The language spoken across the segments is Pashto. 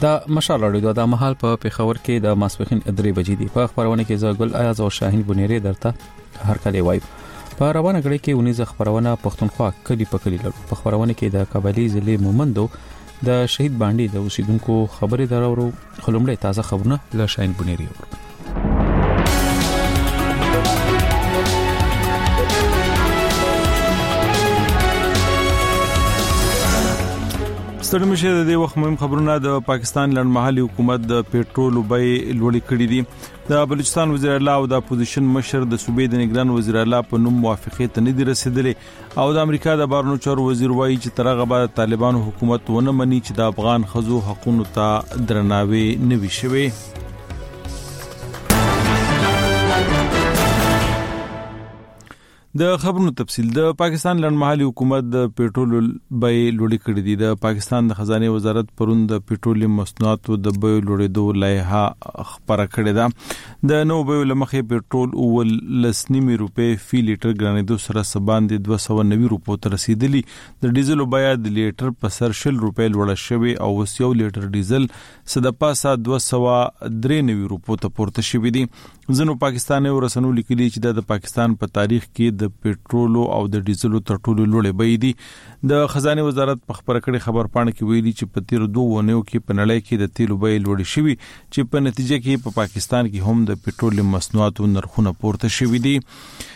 دا مشال اړیدو د محل په پیښور کې د ماسپخین 3 بجې دی. په خبرونه کې زګل ایاز او شاهین بنيري درته هر کله وایي. په روانه غړي کې ونیزه خبرونه پښتونخوا کلی په کلی لرو. په خبرونه کې د قبایلی ضلع مومندو د شهید باندې د اوسیدونکو خبرې درورو. خلمړې تازه خبرونه له شاهین بنيري ورو. ستړي مشه د دې وخت مهم خبرونه. د پاکستان لړمحلي حکومت د پېټرول بیې لوړې کړې دي. د بلوچستان وزیر اعلی او د اپوزیشن مشر د صوبې د نگران وزیر اعلی په نوم موافقه ته نه دي رسیدلې او د امریکا د بهرنیو چارو وزیر وایي چې ترغه بعد طالبانو حکومت ونه مني چې د افغان خزو حقوقو ته درناوی نه وي شوی. د خبرونو تفصیل. د پاکستان لړمحلي حکومت د پېټرول بیې لوړې کړې دي. د پاکستان د خزانه وزارت پرون د پېټرولیم مصنوعاتو د بیې لوړېدو لایحه خبره کړې ده. د نو بیې لمخې پېټرول 19 روپے فی لیټر ګرانېدو سره سباند 290 روپو ته رسیدلی. د ډیزل بیه د لیټر په سر 10 روپے لوړه شوې او اوس یو لیټر ډیزل صدپاسه 293 روپو ته پورته شوې دي. ځنو پاکستاني ورسنو لیکلي چې د پاکستان په تاریخ کې د پېټرول او د ډیزل تر ټولو لوړې بیې دي. د خزانه وزارت په خبره کړې خبر پاڼه کې ویلي چې په تیر 2 ونیو کې په نړۍ کې د تیلو بیې لوړې شوې چې په نتیجه کې په پاکستان کې هم د پېټرول مصنوعاتو نرخونه پورته شوي دي.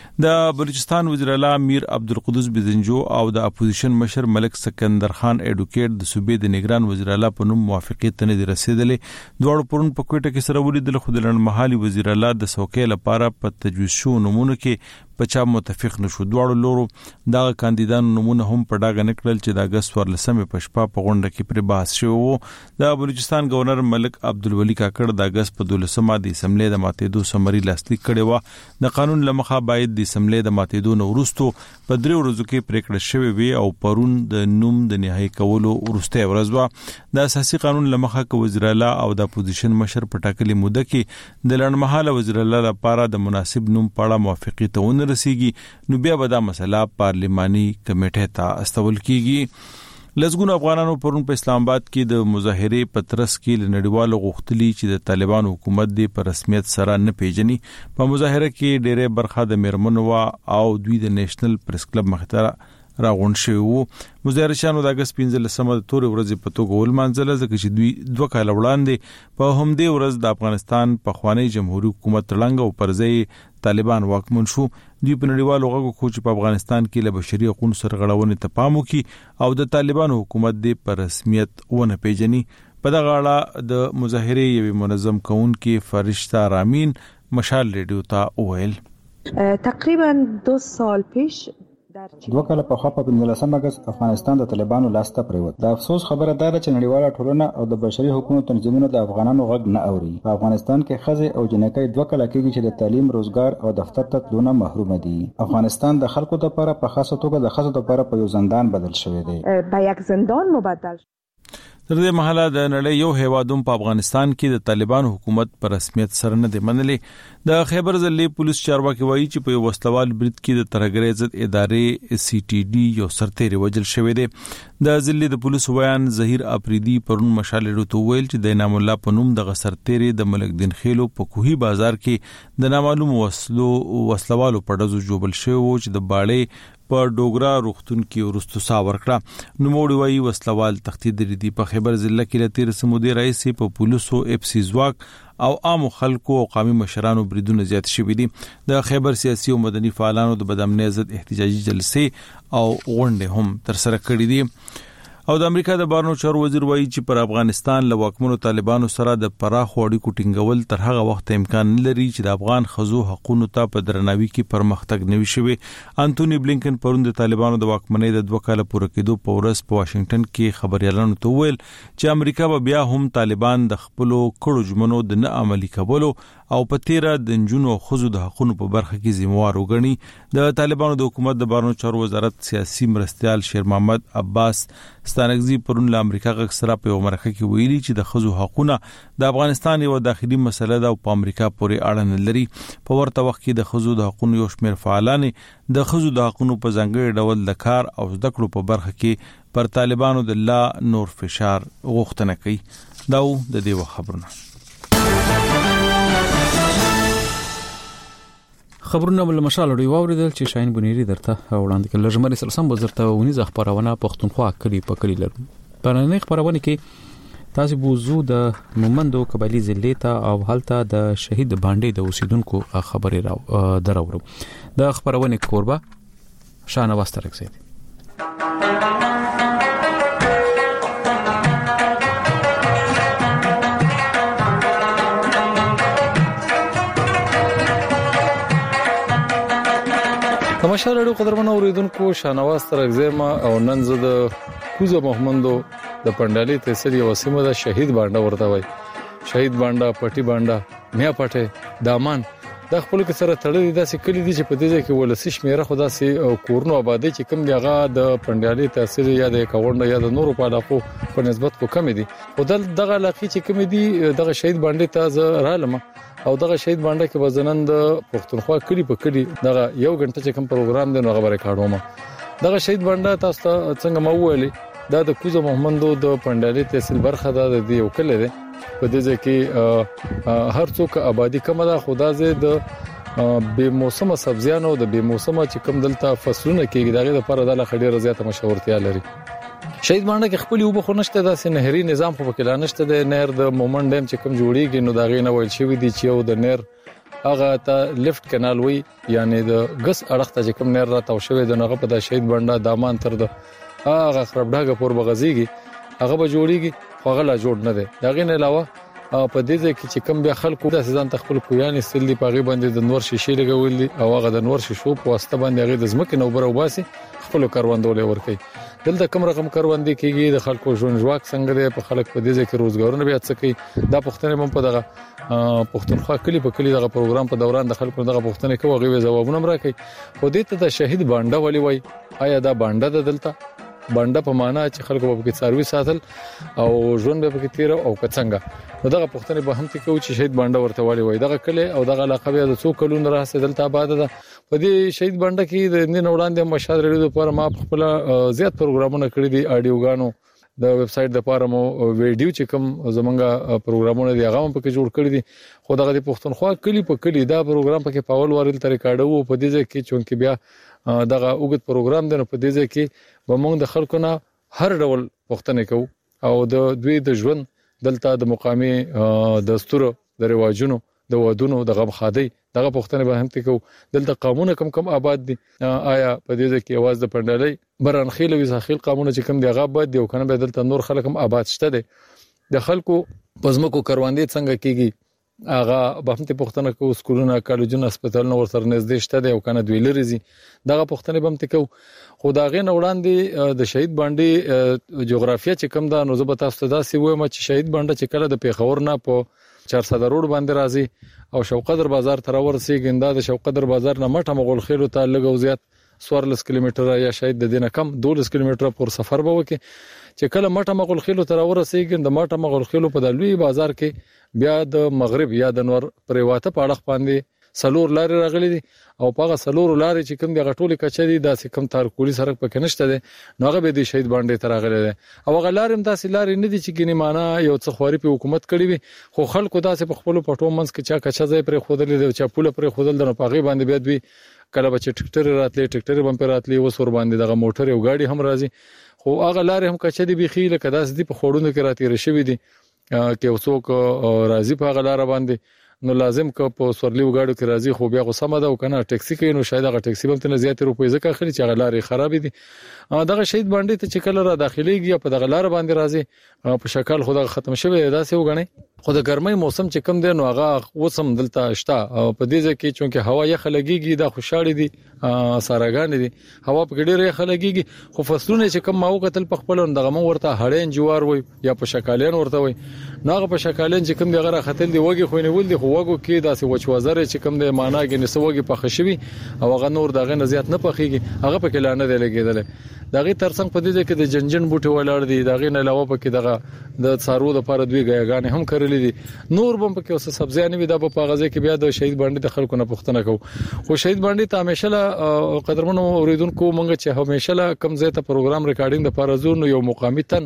د بلوچستان وزیر اعلی میر عبدالقدوس بزنجو او د اپوزیشن مشر ملک سکندر خان ایډوکیټ د صوبې د نگران وزیر اعلی په نوم موافقه ته نه دي رسیدلې. دوړو پرون په کوټه کې سره ولیدل خو د لړمحلي وزیر اعلی د سوکې لپاره په تجویز شو نمونه کې پچا متفق نشو. دوړو لورو دا کاندیدانو نمونه هم په ډاګه نکړل چې د اگست 14 په شپه په غونډه کې پر بحث شو. د بلوچستان گورنر ملک عبدالولی کاکړ د اگست په 12 د اسمبلی د ماتېدو سمري لاسلیک کړي و. د قانون لمخه باید د اسمبلی د ماتېدو نو وروسته په 3 ورځو کې پریکړه شوې وي او پرون د نوم د نهایی کولو وروسته ورځ و. د اساسي قانون لمخه ک وزیر اعلی او د اپوزیشن مشر په ټاکلي موده کې د لړمحاله وزیر اعلی لپاره د مناسب نوم پاړه موافقه ته رسیږي نو بیا به دا مسله پارلماني کمیټې ته استول کیږي. لزګون افغانانو پرون په اسلام آباد کې د مظاهره په ترڅ کې لنډیوالو غوښتلی چې د طالبانو حکومت دی په رسمیت سره نه پیژني. په مظاهره کې ډېرې برخه د میرمنو او دوی د نېشنل پریس کلب مختره راغونډ شوی وو. مظاهرچیانو د اگست 15 د تور ورځې په توګه ولمانځله ځکه چې دوی 2 کال وړاندې په همدې ورځ د افغانستان په خوانی جمهوریت حکومت تړنګ او پرځای طالبان واکمن شو. دوی په نړیوالو غږو خو چې په افغانستان کې له بشري حقوقو سرغړونې ته پام وکړي او د طالبانو حکومت دی په رسمیت ونه پیژني. په دغه اړه د مظاهره یوه منظم کونکي فرشته رامین مشال ریډیو ته وویل تقریبا 2 سال پیش 2 کال په خوا په 15 اگست افغانستان د طالبانو لاسته پریوت. د افسوس خبره ده چې نړیواله ټولنه او د بشري حقوقو تنظیمونو د افغانانو غږ نه اوري. په افغانستان کې ښځې او جنکۍ 2 کال کېږي چې د تعلیم، روزګار او دفتر ته تلونه محروم دي. افغانستان د خلکو لپاره په خاصه توګه د ښځو لپاره په یو زندان بدل شوی دی. به یک زندان مبدل تر دې مهاله د نړۍ یو هیوادوم په افغانستان کې د طالبانو حکومت پر رسمیت سره نه دی منلي. د خیبر ضلع پولیس چارواکي وایي چې په یو وسلوال برید کې د ترهګرۍ ضد ادارې CTD یو سرتېری وژل شوی دی. د ضلع د پولیس ویان ظهیر افریدي پرون مشالې ته ویل چې د انعام الله په نوم د سرتېری د ملک دین خېلو په کوهي بازار کې د نامعلوم وسلوالو په ډزو جوړل شوی و چې د باړې په ډوګرا روختون کې ورستو سا ورکړه. نو موړي وایي وسلوال تختید لري. په خیبر ضلع کې لتیر سمودي رئیس په پولیسو FC ځواک او عام خلکو او قومي مشرانو بریدونه زیات شوي دي. د خیبر سیاسي او مدني فعالانو د بدامنۍ ضد احتجاجي جلسې او غونډې هم تر سره کړې دي. او د امریکا د بهرنیو چارو وزیر وایي چې پر افغانستان له واکمنو طالبانو سره د پراخو اړیکو ټینګول تر هغه وخت امکان نه لري چې د افغان خزو حقوقو ته په درناوي کې پرمختګ نه وي شوی. انټونی بلینکن پرون د طالبانو د واکمنۍ د 2 کال پوره کېدو په ورځ په واشنگټن کې خبريالانو ته ویل چې امریکا به بیا هم طالبان د خپل کړو ژمنو د نه عملي کولو او په تیره د جنونو خزو د حقوقو په برخه کې ذمہوار وګڼي. د طالبانو د حکومت د بهرنیو چارو وزارت سیاسي مرستيال شیر محمد عباس ستانګزي پرون له امریکا غږ سره په مرکه کې ویلي چې د خزو حقوقونه د افغانستان یو داخلي مسله ده او په امریکا پورې اړه نه لري. په ورته وخت کې د خزو د حقوقو یو شمېر فعالان د خزو د حقوقو په ځانګړي ډول د کار او زده کړو په برخه کې پر طالبانو د لا نور فشار غوښتنه کوي. دا د دې خبرونه خبرونه بل مشال لري واوریدل چې شاهین بنيري درته وړاندې کړل لږمري سلسم وزرته ونیز خبرونه پښتونخوا کلی په کلی لرم پرانه خبرونه کې تاسو بوزو د مومندو قبایلی ضلع ته او حالته د شهید باندې د اوسیدونکو خبري راو دراورو د خبرونه کوربه شانواز ترکزید تماشا لرو قدرمن اوریدونکو شانواز ترکزما او نن زه د کوزه محمدو د پندالي تحصیل وسیمه د شهید باندې ورته وای شهید باندې پټي باندې میا پټه دامان د خپل کې سره تړلې داسې کلی دي چې په دې کې ولسی شمیره خدا سي کورنو آبادی چې کم دیغه د پندالي تحصیل یا د کاوند یا د نورو په علاقو په نسبت کو کم دي او دغه علاقې چې کم دي دغه شهید باندې ته رالم او دغه شهید باندې کې وزنن د پښتونخوا کلی په کلی دغه یو غنټه چې کوم پروګرام دی نو خبره کاډوم دغه شهید باندې تاسو څنګه مو ویلي دا د کوزه محمدو د پندالي تحصیل برخه ده د یو کلی دی په دې ځکه هر څوک آبادی کم ده خدا زه د بے موسمه سبزیانو د بے موسمه چې کوم دلته فصلونه کېږي دغه لپاره د لخډيره زیاته مشهورتیا لري شهید باندې کې خپل یو بخونشته د نهري نظام په کې لانشته د نهر د مومن ډیم چې کوم جوړیږي نو دغه نه ویل شوی دی چې یو د نهر هغه ته لیفت کانال وی یعنی د غس اړخته چې کوم نهر را تاو شوی د نغه په د شهید باندې دامان تر د هغه خرابډاګه پور بغزيږي هغه به جوړیږي خو غلا جوړ نه دی دغه نه علاوه په دې ځکه چې کوم بیا خلکو د ځان تخپل کویان استل دی پاغي باندې د نور شیشې لګول دي او هغه د نور شیشو په واسطه باندې هغه د زمکه نو بر او باسي خپل کاروندول ورکي دلته کوم رقم کاروندې کیږي د خلکو ژوند ژواک څنګه دی په خلک په دې ځکه روزګارونه بیا څه کوي دا پښتنه هم په دغه پښتونخوا کلی په کلی دغه پروګرام په دوران د خلکو دغه پښتنه کوي غوي جوابونه راکړي خو دې ته د شهید باندې ولي وای آیا دا باندې د دلته باندې په معنا چې خلکو په کې څاروي ساتل او ژوند به کې تیر او کڅنګا نو دغه پښتنه به هم تکو چې شهید باندې ورته والی وای دغه کله او دغه لقب د څو کلونو راځي دلته آباد ده په دې شهید باندې کې د نن وړاندې مشهد ریډیو لپاره ما خپل زیات پروګرامونه کړی دي اډیوګانو د ویب سټ د لپاره مو ویډیو چې کوم زمونږه پروګرامونه دی هغه هم پکې جوړ کړی دي خو دغه د پښتونخوا کلی په کلی دا پروګرام پکې پاول ورل تر ریکارډو په دې ځکه چې بیا دغه اوګت پروګرام دی په دې ځکه به موږ د خلکو نه هر ډول پښتنه کو او د دوی د ژوند دلته د مقامي دستور د رواجونو د ودونو د غم خادي دغه پښتنه به هم تکو دلته قانون کم آباد دي آیا په دې ځکه आवाज د پندلای برانخیل او زاخیل قانون چې کم دی هغه آباد دي او کنه به دلته نور خلک هم آباد شته دي د خلکو پزمکو کاروندې څنګه کیږي هغه به هم ته پښتنه کو سکولونه کالجونه هسپتالونه ورسره نږدې شته دي او کنه دوی لري دغه پښتنه به هم تکو خو دا غین وړاندې د شهید باندې جغرافیه چې کم ده نو زه به تاسو ته دا سی وایم چې شهید باندې چې کله د پیښور نه په 400 روډ باندې راځي او شوقدر بازار تر ورسېږي دا د شوقدر بازار نه مټه مغول خېلو ته لګو زیات 14 کیلومتره یا شاید د دینه کم 12 کیلومتره پر سفر به وکي چې کله مټه مغول خېلو تر ورسېږي د مټه مغول خېلو په د لوی بازار کې بیا د مغرب یا د نور پریواته په اړه باندې سلور لارې راغلي دي او په هغه سلور لارې چې کوم د غټولې کچري داسې کم تارکولي سرک پکې نشته دي نو هغه به د شهید باندې تر راغلي دي او هغه لارې داسې لارې نه دي چې ګینه معنا یو څه خوري په حکومت کړی وي خو خلکو داسې په خپل پټو منځ کې چا کچا ځای پر خودلې دي چې پوله پر خودل د پاغي باندې بیا دوی کله به چې ټکټر راتلې ټکټر بم پر راتلې وسور باندې دغه موټر یو گاډي هم راځي خو هغه لارې هم کچې دي بيخي لکه داسې دي په خوړونو کې راتې رشوي دي کې وڅوک راځي په هغه لار باندې نو لازم که په سورلیو گاډو کې راځي خو بیا غوسمه ده او کنه ټاکسي کې نو شاید هغه ټاکسي هم ته زیات روپۍ ځکه اخلي چې هغه لارې خراب دي دغه شهید باندې ته چې کله را داخليږي په دغه لار باندې راځي په شکل خدای ختم شوی داسې وګڼي خو د ګرمۍ موسم چې کم دی نو هغه وسم دلته شته او په دې ځکه چې هوا یخ لګيږي د خوشاړي دي ساراګان دي هوا په ډېر یخ لګيږي خو فصلونه چې کم ماو قتل په خپل دغه مو ورته هړین جوار وي یا په شکالین ورته وي ناغه په شکالین چې کم دی غره ختل دی وګي خو نه ول دي خو وګو کې داسې وچوازره چې کم دی معنا کې نسوږي په خشوي او هغه نور دغه نزيات نه پخېږي هغه په کلانه دی لګیدل دغه ترڅنګ په دې کې د جنجن بوټي ولاړ دي دغه نه علاوه پکې دغه د څارو د لپاره دوی غیاګانې هم کړلې دي نور بم پکې اوس سبزیانې وي د په غزه کې بیا د شهید باندې د خلکو نه پوښتنه کوو خو شهید باندې ته همیشه قدرمنو اوریدونکو مونږ چې همیشه کم زیاته پروګرام ریکارډینګ د لپاره زور نو یو مقامی تن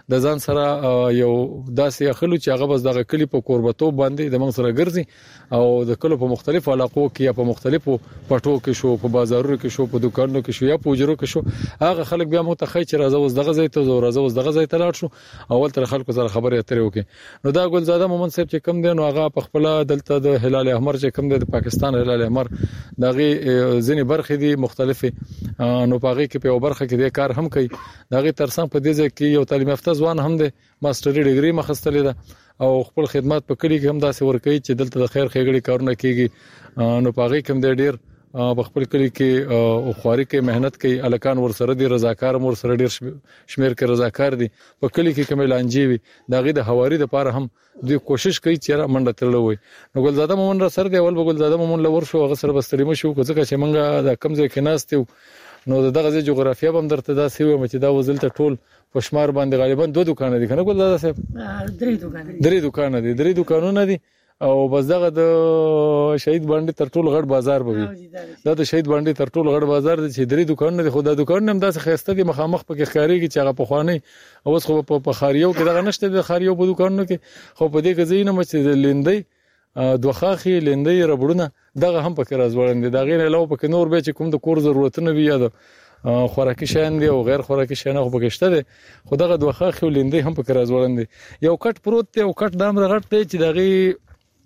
د ځان سره یو داسې خلک چې هغه بس دغه کلی په قربتو باندې د موږ سره ګرځي او د کلو په مختلفو علاقو کې یا په مختلفو پټو کې شو په بازارونو کې شو په دکانونو کې شو یا په اجرو کې شو هغه خلک بیا مو ته خی چې راځو اوس دغه ځای ته راځو اوس دغه ځای ته لاړ شو اول تر خلکو سره خبرې اترې وکړي نو دا ګلزاده مومن صاحب چې کم دی نو هغه په خپل دلته د هلال احمر چې کم دی د پاکستان هلال احمر دغه ځینې برخې دي مختلفه نو پاغي کې په برخه کې د کار هم کوي دغه ترڅنګ په دې ځای کې یو تعلیم یافته ځوان هم دی ماستري ډیګري مخستلې ده او خپل خدمات په کلی کې هم داسې ورکوي چې دلته د خیر خېګړي کارونه کیږي نو پاغي کوم دی ډیر په خپل کلی کې او خواري کې مهنت کوي الکان ور سره دي رضاکار مور سره ډیر شمیر کې رضاکار دي په کلی کې کومه لانجی وي دغه د حواري د پاره هم دوی کوشش کوي چې را منډه ترلو وي نو ګلزاده مومن را سره دی اول ګلزاده مومن لور شو هغه سره بستريمه شو ځکه چې منګه د کم ځای کې ناستو نو دغه ځای جغرافیه هم درته دا سی و چې دا وزل ته ټول پښمار باندې غالبا 2 دکان دي کنه ګلزاده صاحب 3 دکانونه دي او بس دغه د شهید باندې تر ټولو غټ بازار به وي دا د شهید باندې تر ټولو غټ بازار دي چې 3 دکانونه دي خو دا دکان هم داسې خسته دي مخامخ پکې ښکاریږي چې هغه په خواني اوس خو په خاریو کې دغه نشته د خاریو په دکانونو کې خو په دې کې زینه مچ لیندې دوخاخي لیندې ربړونه دغه هم پکې راځوړل دي دا غیر علاوه پکې نور به چې کوم د کور ضرورتونه وي یا د خوراکي شیان دي او غیر خوراکي شیان خو پکې شته دي خو دغه دوخاخي لیندې هم پکې راځوړل دي یو کټ پروت دی او کټ دام رغټ دی چې دغه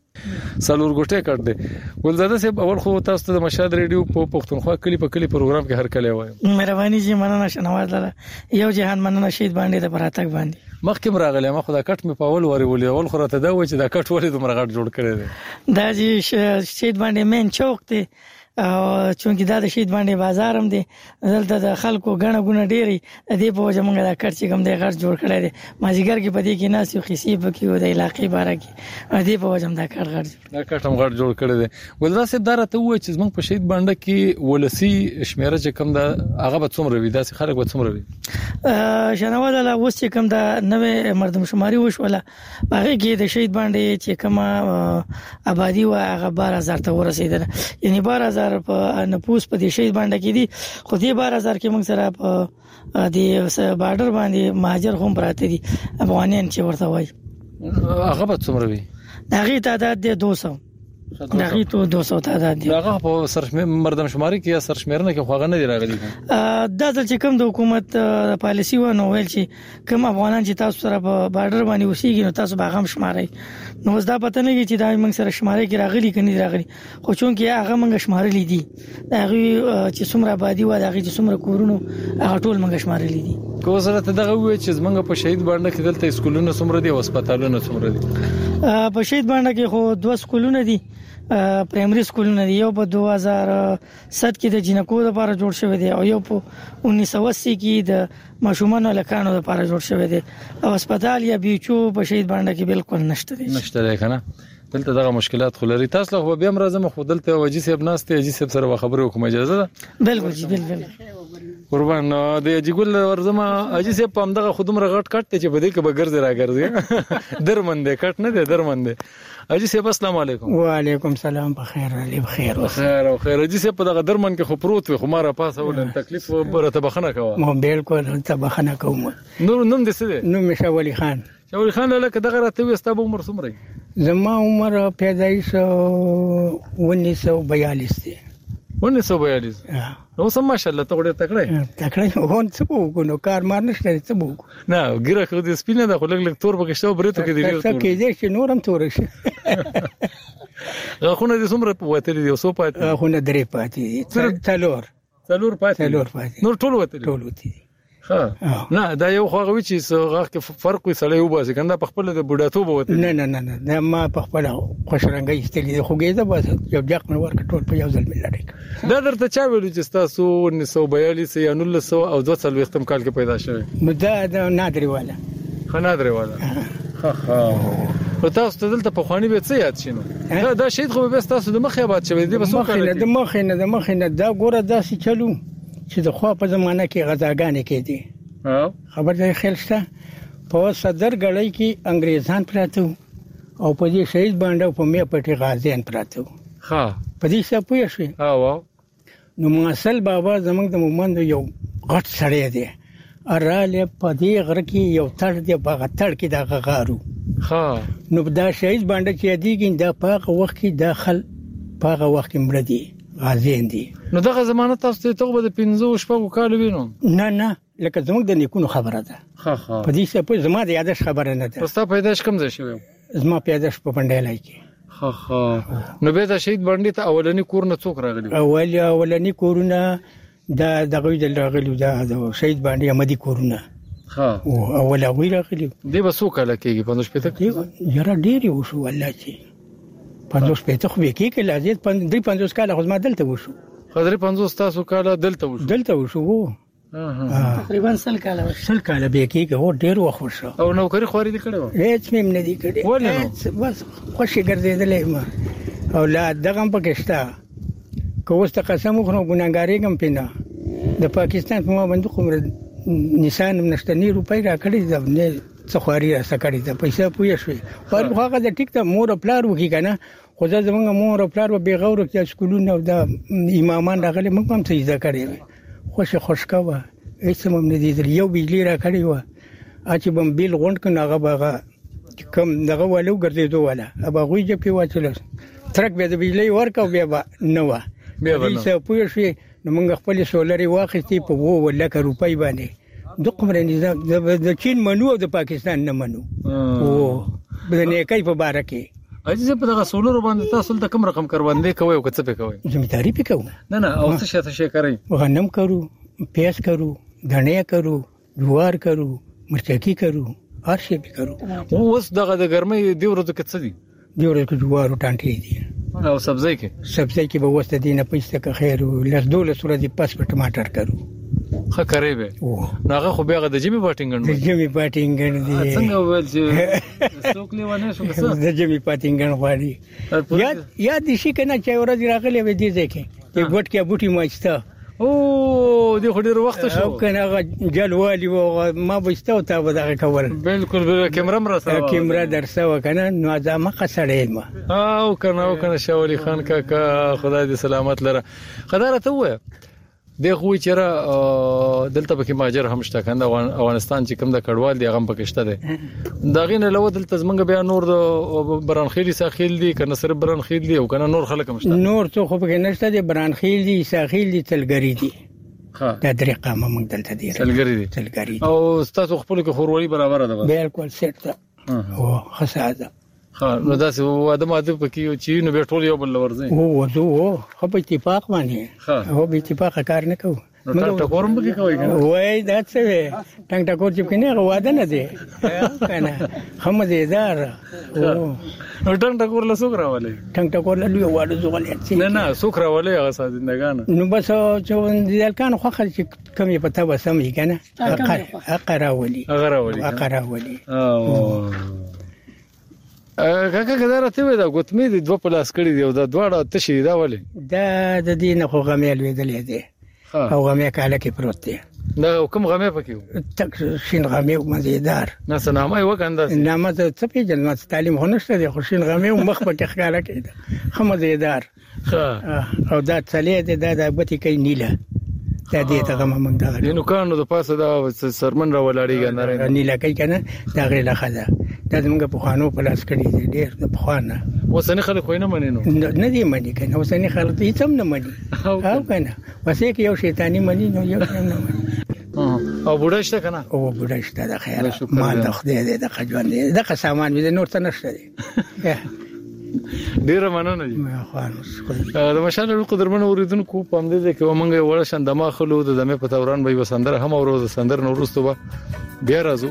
سالور ګټه کړ دې ګلزاده صاحب اول خو تاسو ته د مشهد ریډیو په پښتونخوا کلی په کلی پروګرام کې هر کله وایم مهرباني جی مننه شنوار لاله یو جهان مننه شهید باندې د پراتک باندې مخکې راغلی ما خو دا کټ مې په اول وری ولې اول خو راته دا و چې دا کټ ولې دومره غټ جوړ کړی دی دا جی شهید باندې مین چوک دی او چونکی دا د شهید باندې بازار هم دی دلته د خلکو غنه غونه ډيري د دې په وجه موږ دا کټ چې کوم دی غټ جوړ کړی دی مازیګر کې پدې کې ناس یو خصيب کې و د علاقې باره کې دې په وجه دا کټ غټ دا کټ هم غټ جوړ کړی دی ګلزاده صاحب دا راته و چې موږ په شهید باندې کې ولسی شمیره چې کوم دا هغه به څومره وي داسې خلک به څومره وي شنوال لا اوس چې کوم دا نوې مردم شماري وشوله هغه کې د شهید باندې چې کومه آبادی و هغه 12000 ته ورسیدل یعنی 12000 په نفوس په دې شهید باندې کې دي خو دې 12000 کې موږ سره په دې بارډر باندې مهاجر هم پراته دي افغانان چې ورته وای هغه به څومره وي دغه تعداد دی 200 دغه ته 200 تعداد دی هغه په سرشمیر مردم شماري کې یا سرشمیرنه کې خوغه نه دی راغلي دا چې کوم د حکومت پالیسی و نو ویل چې کوم افغانان چې تاسو سره په بارډر باندې اوسېږي نو تاسو به هم شمارئ نو اوس دا پته نه کیږي چې دا موږ سره شماري کې راغلي کني راغلي خو چون کې هغه موږ شمارلې دي هغه چې څومره آبادی و هغه چې څومره کورونو هغه ټول موږ شمارلې دي کو سره ته دغه وی چې موږ په شهید باندې کې دلته سکولونه څومره دي او هسپتالونه څومره دي په شهید باندې کې خو 2 سکولونه دي پرایمري سکولونه دي یو په 2007 کې د جنکو لپاره جوړ شوی دی او یو په 1980 کې د ماشومان لکانو لپاره جوړ شوی دی او هسپتال یا بیچو په شهید باندې کې بالکل نشته دی کنه دلته دغه مشکلات خو لري تاسو خو بیا مرزم خو دلته وجې سیب ناشته اجي سیب سره خبرو کوم اجازه ده بالکل جی بالکل قربان د اجګل ورزما اجي سیب په همدغه خودم رغټ کټ چې بده کې بغیر زرا ګرځي درمند کټ نه دی درمند اجي سیب السلام علیکم وعلیکم السلام بخیر علی بخیر خیر او خیر اجي سیب په دغه درمند کې خو پروت وي خو ماره پاسه ول تکلیف برته بخنه کوه مو بالکل ته بخنه کوم نوم دې څه دی نوم شاولی خان شاولی خان لکه دغه راته وي ستاسو عمر څومره زما عمر پیدایش 1942 دی 1942 نو سم ماشاءالله ته ډېر تکړه هون څه وګونو کار مار نشته څه وګ نه ګیره خو دې سپینه د خلک لک تور بګښته برته کې دی څه کې دې چې نورم تور شي غوښنه دې څومره پوهتلې دي اوسو پاتې غوښنه درې پاتې دي څلور پاتې نور ټول وته ها نه دا یو خو غوي چې غاخ کې فرق وي سړی وباسي کنده په خپل د بډاتوب وته نه دا ما په خپل خوشرنګي استلې خوګې ده بس یو ځق مې ورک ټول په یو ځل ملړک دا درته چا ویلو چې تاسو 1942 یا 1900 او 2000 کال کې پیدا شوه دا نادری والا خنادری والا ها او تاسو ته دلته په خواني به څه یاد شینو دا شهید خو به تاسو د مخه یاد شوی دی بس د مخه دا ګوره داسې چلو چې د خو په زمانہ کې غزاګانې کې دي خبر ده خیال شته په صدر غړی کې انګريزان پراته او په دې شهید باندې په مې پټي غازیان پراته ها په دې څه پوه شئ نو نو ماصل بابا زمنګ د مومند یو غټ سړی دی اراله په دې غره کې یو تړ دی په تړ کې دا غارو نو دا شهید باندې چې دیګین دا په وخت کې داخل په وخت کې مړ دي غازین دي. نو دغه ضمانت تاسو ته به د 15 شپږ کال وینو؟ نه لکه زموږ د نیکونو خبره ده. په دې څه په زما د یادش خبره نه ده. تاسو پیدائش کوم ځای شوی؟ زما پیدائش په پندای کې. نو به دا شهید باندې ته اولنی کور نه څوک راغلی؟ اولنی کورونه دا دغه د راغلی دا شهید باندې امدي کورونه. او اوله وی راغلی. دی به څوک لکېږي 15 پته کې؟ یاره ډیر وشو والله چې 15 پته خو به کې لازم 50 کال خو ما دلته وشو. خدای 50 تاسو کال دلته وشو. تقریبا 100 کال به کې هو ډیر وخت وشو. او نوکری خوري دي کړو؟ هیڅ مم نه دي کړی. بس خوشي ګرځیدلې ما اولاد دغه پکشتا کوسته قسم خو ګناګاری کم پینه د پاکستان په ما باندې کوم نشان نشته روپۍ را کړی دا نه څخواري را سکړی دا پیسې پوي شوي خو هغه د ټیک ته مور پلار وکي کنه خو ځکه زمونږ مور پلار به غوړ کې سکولونه دا امامان راغلي موږ هم څه ځکه کړی خوشکاوه هیڅ هم نه دي یو بجلی را کړی و چې بم بیل غونډ کنه هغه باغه کم دغه والو ګرځېدو والا ابا غوي جب کې واچل ترک به د بجلی ورکاو بیا نه و دې څه پوي شوي نو موږ خپل سولري واخستې په 2 لک روپۍ باندې د کومره نظام د چین منو او د پاکستان نه منو او د نیکای په باره کې اجازه په دغه سولر باندې تاسو ته کوم رقم کاروانده کوي او څه په کوي؟ ځمېداري په کوو. نه او څه شي کوي؟ غنم کرو، پیاز کرو، دھنیا کرو، جوار کرو، مرچکی کرو، هر شي به کرو. اوس دغه د ګرمۍ دی ورته کې څه دي؟ دی ورته جوار او ټانټي دي. او سبزی کې به وسته دینه پیسته که خیر لږ دوله صورت پس په ټماټر کرو. خه کوي به ناغه خو بیا د جمی پاتینګن دي څنګه ول چې څوک لیوانه شو څه د جمی پاتینګن غواړي یا د شي کنه چې ورځ راغلی و دي ځکه چې ګټ کې بوټي ماچتا او دی خو ډیر وخت شو کنه جلوالي و ما بيستو ته ودغه کول بالکل کیمرا مرسته کیمرا درسه کنه نو ځما قصړې ما او کنه شاولي خان کا خدای دې سلامت لره خدای ته و دغه چیرې دلته پکې ماجر هم شته کنده افغانستان چې کوم د کډوال دی هغه پکشته دي داغې نه لو دلته زمونږ بیا نور د برانخیلی ساحل دي کنه سره برانخیل دي او کنه نور خلک هم شته نور څه خو پکې نشته دي برانخیل دي ساحل دي تلګری دي دا درې قامه موږ دلته دي تلګری او تاسو خپل کې خورولي برابر ده بالکل سیټ او خساده نو داسې واده ماده پکې چې نو به ټول یو بل ورځي او خو په اتفاق باندې هو به اتفاق کار نه کوو نو ټکورم به کوي کنه وای دا څه وي ټکور چې کنه واده نه دی کنه هم دې دار نو ټکور له سوک راولې ټکور له یو واده زغلې نه سوک راولې هغه سازندگان نو بس چې ځلکان خو خل چې کمی پتا وسمې کنه اقراولي او کاکا کدار ته وې دا ګوتمې د دوه پلاس کړی دی او دا دواړه تشي دا ولې دا د دې نه خو غمېل وېدلې دي او غمې کاله کې پروت دی دا کوم غمې پکې تک شین غمې مزیدار نه سنامه یو کنده نامه ته په جنت تعلیم هنشته دی خو شین غمې مخ په ښکاله کې خو مزیدار او دا څلې دا د بتی کې نیله دا دې ته غم موږ دا نو کانو د پاسه دا سرمن را ولاړیږي نه نیله کې کنه دا غیله خدا دا زموږ په خوانو په لاس کړی دی ډېر د خوانه وسنی خلک نه مني نه دی مني کنه وسنی خلک هیڅ هم نه مني او کنه وسې کې یو شیطانی مني نو یو هم نه مني او بوډا شته کنه او بوډا شته د خیر مال د خدای دې د خجوان دې د سامان دې نور څه نشته دی ډیر مننه دي د مشال قدرمن اوریدونکو په همدې کې ومنګ وړ شندما خلو د دمه په توران به وسندر هم اورو د سندر نورستو به بیا راځو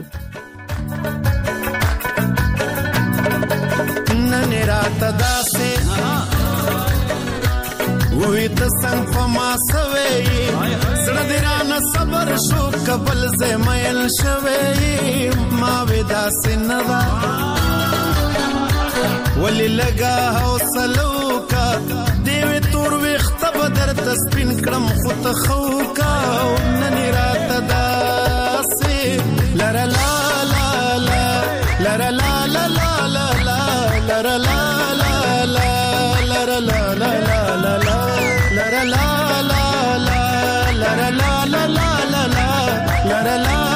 نن رات داسه وې د څنګه فما سوي زړه دې رانه صبر شو قبل زمایل شوي ما ودا سنوا ولې لگا حوصلو کا دیو تور وخت بدر تسپین کړم خو ته خو کا نن رات داسه لرا لا لا لا لرا لا لا لا لا لرا لا لا لا لرا لا لا لا لا لرا لا لا لا لرا لا لا لا لا لرا لا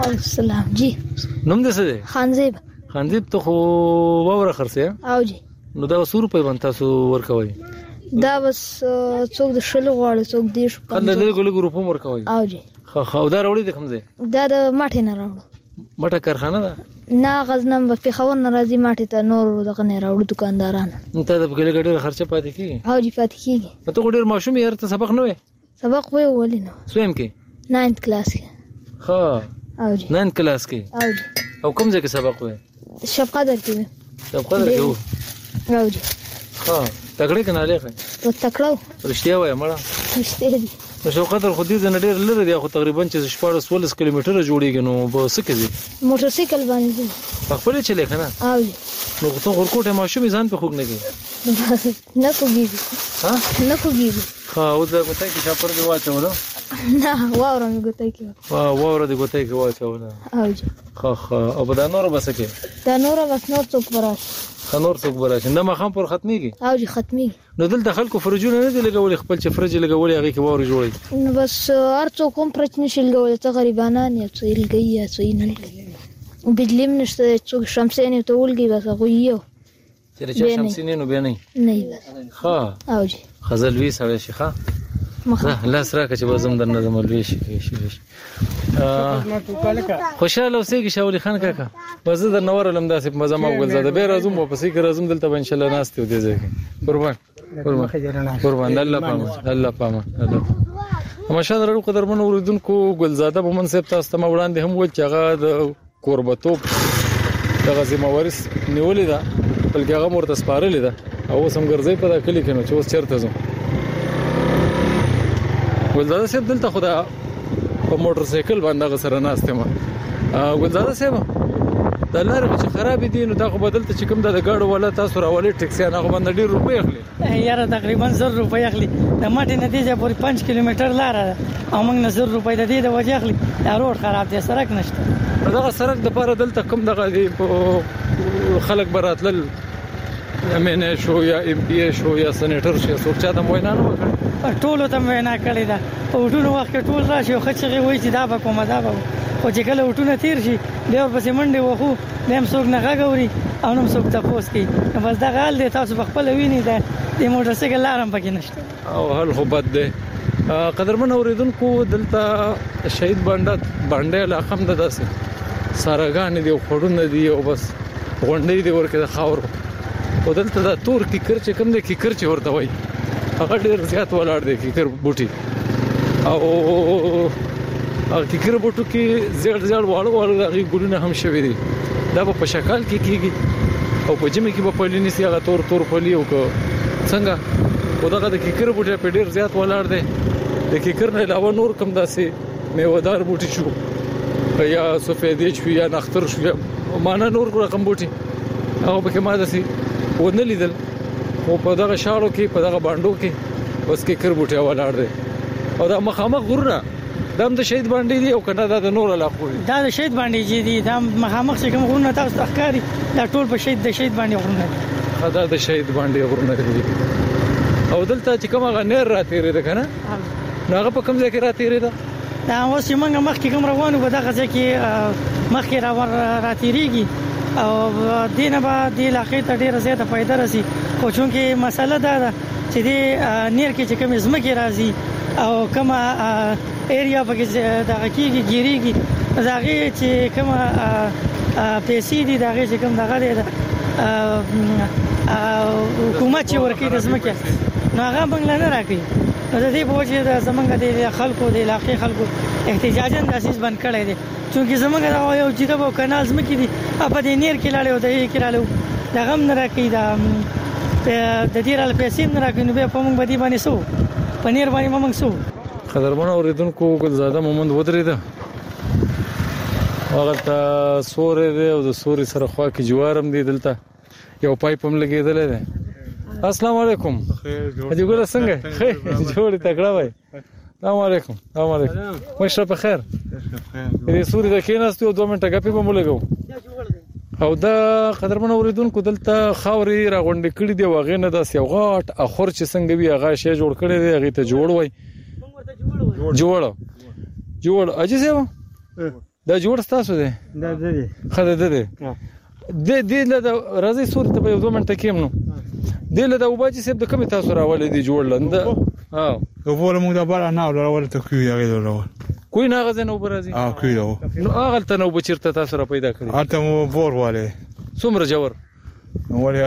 السلام جی نوم دې څه دی؟ خانزیب. خانزیب ته خو ووره خرڅه او جی نو دا 100 روپۍ باندې تاسو ورکوي؟ دا بس څوک د شلو غواړي څوک دې شو کنده لږ روپو ورکوي. او جی خو دا وروړي د کوم ځای؟ دا د ماټې نه راوړو. ماټه کارخانه ده؟ نه غزنم په پیښور نه راځي ماټې ته نور دغه نه راوړو دکانداران. ته د بګل ګډه خرچه پاتې کیږي؟ او جی پاتې کیږي. ته ډېر ماشوم یې ته سبق نه وې؟ سبق وې ولې نه؟ سویم کې 9th کلاس کې. ها او جی 9th کلاس کې. او جی او کوم ځای کې سبق وې؟ شب قدر کې. شب قدر کې وو. او جی ها تګړې کنه لېخه په تکړو رښتیا وای مړه رښتیا دي. شو قدر خو دې نه ډېر لري دی خو تقریبا چې 14 کیلومتره جوړیږي نو به څه کوي؟ موټر سایکل باندې په خپل چلے کنه. او نو ته ورکوټه ماشوم ځان په خوګ نه کی نه کوګیږي. ها نه کوګیږي. ها او دا کوته کې شاپر دی واچو نو نه واوره مې کوته کې واوره دی کوته کې واچو نو. او ها او په دا نور بسکه دا نور بس نور څوک براش خنور څوک براش نه مخام پر ختميږي. او جی ختميږي. نو دلته خلکو فرجونه نه دی لګولې خپل چې فرج لګولې هغه کې واره جوړي نو بس هر څوک هم فرج نشي لګولې ته غریبانان یا څو لګي یا څو نه لګي. بجلیم نشته څوک شمسینه ته ولګي بس هغه یو چې شمسینه نو به نه بس ها. او جی غزلوي سره شيخه لاس راکه چې وزم در نظم لوي شي خوشاله اوسې کې شاولي خان کاکا وزه د نور علم داسې مزه ما وګلزاده به راځم واپسې کې راځم دلته ان شاء الله ناستې ودې ځای قربان الله پامه الله پامه ماشاءالله ورو قدر من اوریدونکو ګلزاده بمن صاحب تاسو ته وړاندې هم ول چې هغه د قربتوب دغه ذمہواري نیولې ده بلکې هغه مرته سپارلې ده او سم ګرځي په دا کلی کې نو چې اوس چیرته ځم ګلزاده صاحب دلته خدا په موټر سایکل باندې سره ناشته ما ګلزاده صاحب د لارې چې خراب دي نو دا خو بدلته چې کوم د گاډو ولا تاسو راولې ټیکسي نه باندې ډیر روپۍ اخلي یاره تقریبا 100 روپۍ اخلي د ماټې نتیجه پورې 5 کیلومتر لار ده او موږ 100 روپۍ د دې د وجه اخلي دا روډ خراب دی سړک نشته دغه سړک د پاره دلته کوم دغه خلک براتل امنه شو یا ام پی شو یا سېنیټر شو څوک چا ته وینا نه وکړ ټول ته وینا کړی دا او ټول وخت ټول راشي خو چې وایي چې دا به کوم دا به خو چې کله وټونه تیر شي بیا ورپسې منډه وخو نیم څوک نه غاګوري او نیم څوک تاسو کوي بس دا غال دی تاسو خپل ویني دا د موټر سایکل لارم پکې نشته او هل خو بد دی قدرمن اوریدونکو دلته شهید باندې علاقه هم ده داسې سارهګان دي او خړونه دي او بس غونډې دي ورکه د خاور او دلته دا تور کیکر چې کوم دی کیکر چې ورته وای هغه ډیر زیات ولاړ دی کیکر بوټي او کیکر بوټو کې زړ واړو هغه ګلونه هم شوي دي دا په شکل کې کیږي او په جمع کې په پلینې سي هغه تور پلی او څنګه او دا د کیکر بوټي په ډیر زیات ولاړ دی د کیکر نه علاوه نور کوم داسې میوهدار بوټي شو یا سفیدې شو یا نختر شو یا معنا نور رقم بوټي او په کې ما داسې ونه لیدل او په دغه شاړو کې په دغه باندې کې اوس کې کربوټه ولاړ دی او دا مخامخ غرونه دم د شهید باندې دی او کنه دا د نور علاقو دا د شهید باندې دی دا مخامخ چې کوم غرونه تاسو تخکاری دا ټول په شهید د شهید باندې غرونه دا د شهید باندې غرونه دي او دلته چې کومه غنیر راتېری ده کنه هغه په کوم ځای کې راتېری ده دا اوس چې موږ مخکې کوم روانو په دغه ځای کې مخکې راتېریږي او دینه به د علاقې ته ډیره زیاته فائدہ راسي خو چونکې مسله دا ده چې د نیر کې چې کوم ځمکې راځي او کومه ایریا پکې دغه کېږي ګیریږي دغه چې کومه پیسې دي دغه چې کوم دغه دی حکومت چې ورکړي د ځمکې نو هغه موږ نه راکړي د دې په وجه د زمونږ د خلکو د علاقې خلکو احتجاجاً داسې بند کړی دی چونکې زمونږ دا یو جده او کانال ځمکې دي په دې نیر کې لاړو د یې کې لاړو دا غم نه راکړي دا د دې رال پیسې نه راکړي نو به په موږ باندې باندې سو پنیر باندې موږ سو قدرمن اوریدونکو ګلزاده محمد ودرېده هغه ته سورې دی او د سوري سره خوا کې جوارم دی دلته یو پایپ هم لګېدل دی السلام علیکم حاجی ګل څنګه خیر جوړ تکړه وای السلام علیکم مشره په خیر دې سوري د کیناستو 2 منټه غپی به مولګو او دا قدرمن اوریدونکو دلته خاوري راغونډې کړې دی واغې نه داس یو غاټ اخر چې څنګه وی هغه شی جوړ کړی دی هغه ته جوړ وای جوړ اجي سیو دا جوړ تاسو دی دا دی خدای دې دې له راځي صورت په 2 منټه کې نو دې له وباجي سب د کوم تاسو راولې دی جوړ لند ها وګوره موږ دا بار نه راول ته کوي هغه راول کوئی نه غزه نو برازي کوي نو هغه ته نو بچرته تاسو را پیدا کړی اته مو بور والے څومره جوړ ولې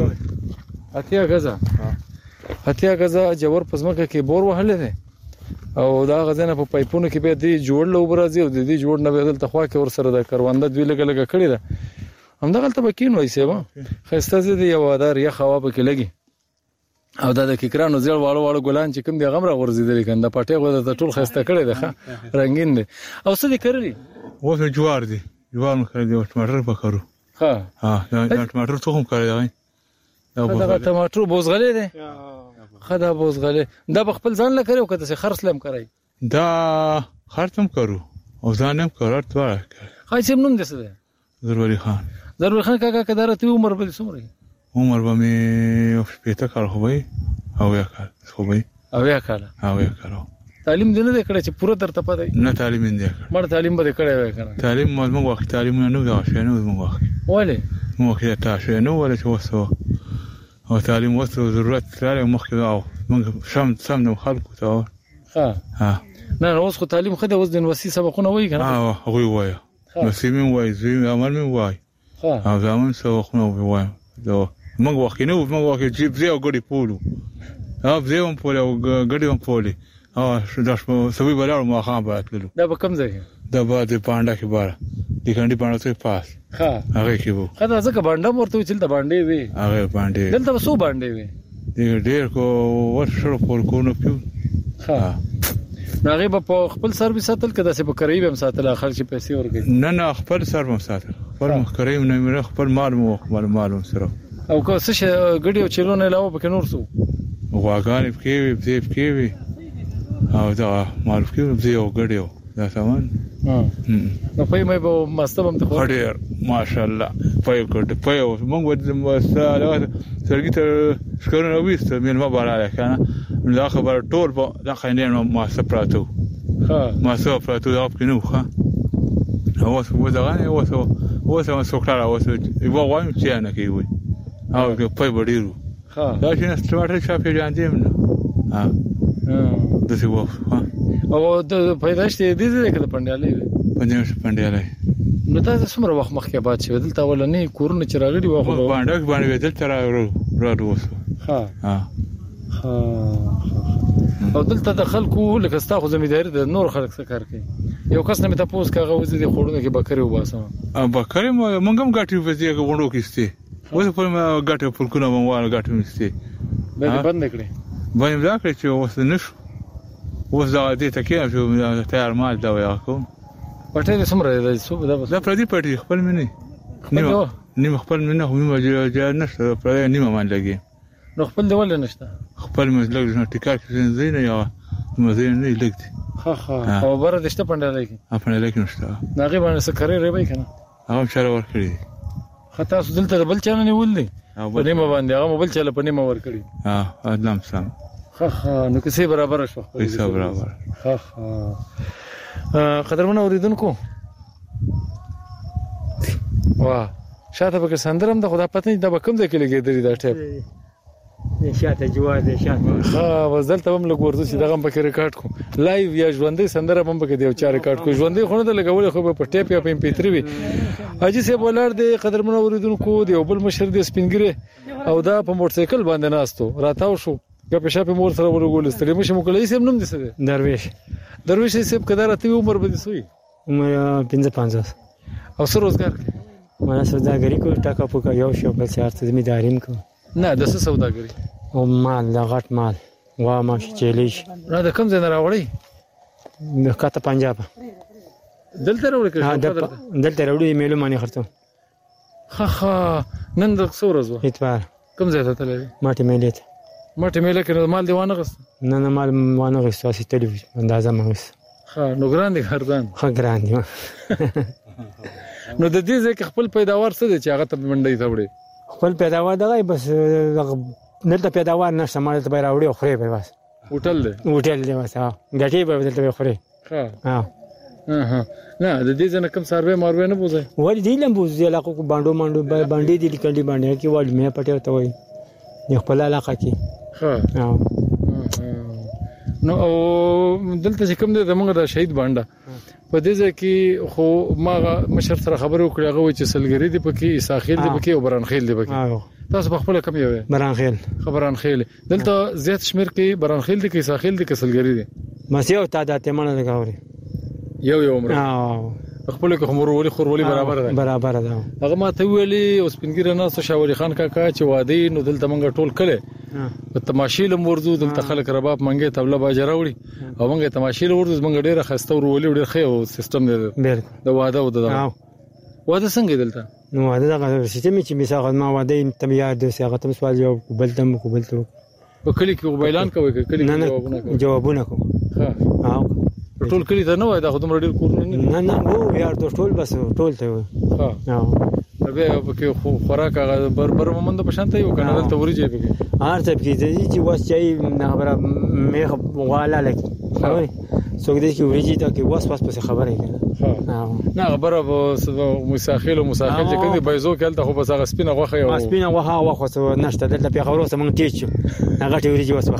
اتیا غزه جوړ پزماکه کې بور وهله ده او دا غزنه په پایپونو کې به دی جوړ لو برازي او د دې جوړ نه بدل تخوا کې ور سره د کروانده دوی لګ کړی ده هم دغه ته بکین وای سیبا خسته دې یو دار یا خوا به کې لګي او دا د کیکرانو زړ واړو ګلان چې کوم دی غمره ورزيدل کنده پټه غو د ټول خسته کړی ده رنگین دي او څه دې کړی اوس جوار دي جوار کړی دی او ټماټر پکارو ها دا ټماټر څه هم کړی دی دا ټماټر بوزغلې دي خدا بوزغلې دا بخپل ځان لا کړو کته خرڅ لم کوي دا خرڅم کړو او ځانم کړو ټوار خاصم نوم دې څه ده ضروري خان کاکا کدارته عمر به څومره عمر به مې شپته کال خوي او یا کال خوي او یا کال تعلیم دې نه کړی چې پوره درته پته نه تعلیم دې کړ مړ تعلیم به کړی وای کنه تعلیم موږ وخت تعلیم نه غواړو شنو موږ وخت ولې موږ کې تاسو نه ولې چې وسو او تعلیم وسو ضرورت لري مخکې او موږ سم نو خلکو ته ها نه اوس خو تعلیم خده اوس د وسی سبقونه وای کنه هغه وای مسلمان وای زوی عمل مې وای او زمون سبقونه وای دا موږ وخت نه موږ وخت جیب زیو ګډي پولو زیو پولو ګډي هم پولي دا سوي بلار ما خام باتلو دا به کم ځای دا به د پانډا کې بار د کندي پانډا ته پاس هغه کې وو خدا ځکه باندې مرته چل ته باندې وي هغه باندې دلته سو باندې وي ډېر کو ورشر پور کو نه پیو هغه په خپل سرویس ساتل کده چې په قریب هم ساتل اخر چې پیسې ورګي نه خپل سرویس ساتل خپل قریب نه مې خپل مال سره او که څه غړي او چلونه علاوه پکې نور څه واګان کې وي او دا معروف کې زیو غړیو دا سامان نو په مې به مستبم ته خډیر ماشاءالله پایو کړ پایو موږ ود مساله سرګی ته شکرونه وېست مې ما باراله کنه دا خبر ټول په دا خاینه ما سپراتو ما سپراتو دا په نو هو دا هو سوکړه یو وایم چې نه کوي او په بډیرو دا چې ستواره شافې جاندیم نه د څه وو او د پیدائش دې دې کده پندیالې نو تاسو څومره وخت مخکې بعد شو دلته ولنې کورونه چراغړي واخو باندې دلته راوځو او دلته د خلکو لکه ستاسو ځمېداري د نور خلک څخه کار کوي یو کس نه مې تاسو کاغه وځي د خورونو کې بکری وباسم بکری مونږ هم غاټي وځي غوڼو کېسته وځي په ما غاټي په کونه مو واره غاټي مسته به بند کړی باندې دا کړی چې اوس نشو اوس دا دې تکي چې تیار مال دا ویا کوم پټه سمره ده څو دا پردي پټي خپل مني نیم خپل منه هم جا نشته پر نیمه مان لګي نو خپل دی ولې نشته خپل مزلګ نه ټیکار کې زین یا مزین نه لګتي او بره دشته پندل کې خپل لګ نشته ناغي باندې سکرې ری کنه هغه شر ور کړی خطا سدلته بل چانه نیول دي په نیمه باندې هغه موبایل چاله په نیمه ور کړی ادم سم نو کسې برابر شو پیسې برابر قدرمن اوریدونکو واه شاته به سندرم د خدا پته د کوم ځای کې لګیدلی دا ټیپ شاته جوار دي شاته وزلته هم لګ ورته چې دغه پکې ریکارډ کو لایو یا ژوندۍ سندره هم پکې دی او چا ریکارډ کو ژوندۍ خونه د لګول خو په ټیپ یا په MP3 وي اجي سه بولار دی قدرمن اوریدونکو دی بل مشر دی سپینګری او دا په موټر سایکل باندې ناستو راتاو شو په شاپه مور سره ورغول ستړي مشه مکلې سم نوم دي څه درویش سیب کدار ته عمر به سوی عمر 55 او سر روزګار ما سوداګری کو ټاکا پوکا یو شو بل چارت زمیداریم کو نه د څه سوداګری او مال لغټ مال وا ما چلیش نه د کم ځای راوړی د کاته پنجاب دلته راوړی دلته راوړی میلو مانی خرڅم نن د څو ورځې اتوار کم ځای ته تللی ماته میلیت ماته میله کې مال دی وانه غست نه مال وانه غست اسی تلویزیون اندازه مغس نو ګران دي ګردان ګران دي نو د دې ځکه خپل پیداوار څه دي چې هغه ته منډي ته وړي خپل پیداوار دغه بس دلته پیداوار نشته مال ته راوړي خو خوري به بس هوټل دی بس ها ګټي به دلته خوري نه د دې ځنه کوم سروې ماروي نه بوزي ولې دی لمبو زی علاقه کو باندې دی لیکلي باندې کې وړ مې پټه ته وای نه خپل علاقه کې نو او دلته چې کوم دی زموږ د شهید باندې په دې ځکه خو ما مشر سره خبرو کړې هغه چې سلګری دی پکې اساخیل دی پکې او برانخیل دی پکې تاسو په خپل کم یو برانخیل خبرانخیل دلته زیات شمیر کې برانخیل دی کې اساخیل دی کې سلګری دی مسیو تعداد منه لګاوري یو عمر خپل کوم خورولي برابر ده هغه ما ته ویلي اوس پنګیر نه شاوري خان کاکا چې وادي نو دلته منګه ټول کله په تماشیل مرزو دلته خلک رباب منګه تبله باجراوړي او منګه تماشیل ورز منګه ډیره خسته ورولي ډیر خو سیستم دی د واده او د واده څنګه دلته نو واده دا سیستم چې مثال ما واده تمیاد د سیاغه تم سوال جواب بلتم په کلی کې موبایلان کوي کلی جوابونه کوم ټول کلی ته نه وای دا خو دومره ډیر کورونه نه وو یار ټول بس ټول ته وای بیا پکې خوراک هغه بربر مومند په شانته یو کنه دلته وريږي پکې هر څه پکې دي چې واس چای نه خبره مې غواله لکه خبري څوک دې کې وريږي ته کې واس پس خبره کوي نه خبره مساخیل او مساخیل چې کله بایزو کله ته خو بس هغه سپینه غوخه یو سپینه غوخه نشته دلته په خبرو سم تیچ هغه ته وريږي واس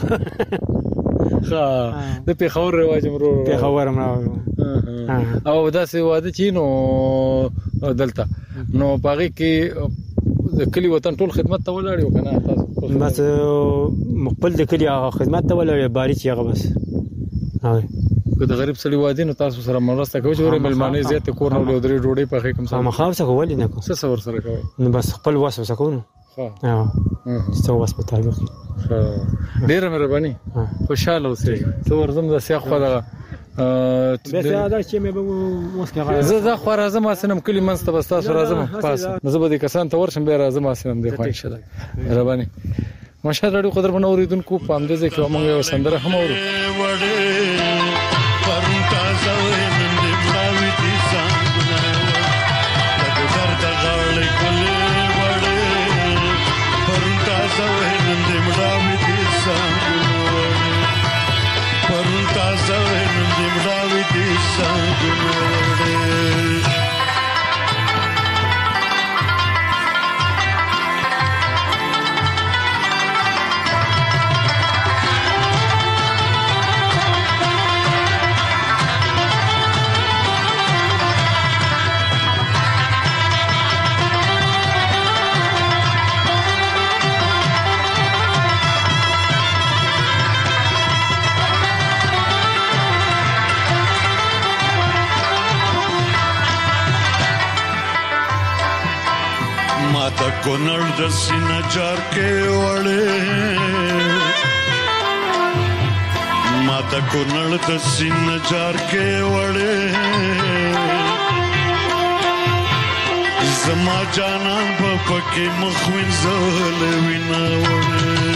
د پیښور رواج مرو پیښور مرو او دا څه واده چینو دلته نو باغی کې د کلی وطن ټول خدمت ته ولاړ یو کنه تاسو بس خپل د کلی خدمت ته ولاړ باري چې هغه بس که د غریب سړي واده نو تاسو سره مرسته کوئ چې ورې ملمانې زیات کور نه ولودري ډوډۍ په کوم څه مخاوسه کولې نه کو څه ور سره کوي نو بس خپل واسه کوو څه واس په تعلق ډیره مهرباني خوشاله اوسئ څو ورزم د سیاخ خو دا بس دا چې مې به مسکه زه خو راځم اسنم کلی منځ ته بس تاسو راځم پاس زه به د کسان ته ورشم به راځم اسنم دی خو ان شاء الله مهرباني ماشاء الله ډېر قدر بنو اوریدونکو پام دې چې موږ یو سندره هم اورو پرونتا زوې نن دې بلاوي دي څنګه لکه درد غاړې کولې وړې پرونتا زوې نن دې بلاوي دي څنګه پرونتا زوې نن دې بلاوي دي څنګه کونړ د سینه چار کې وړې ماته کونړ د سینه چار کې وړې زما جانان په پکې مخوین زول وینا وړې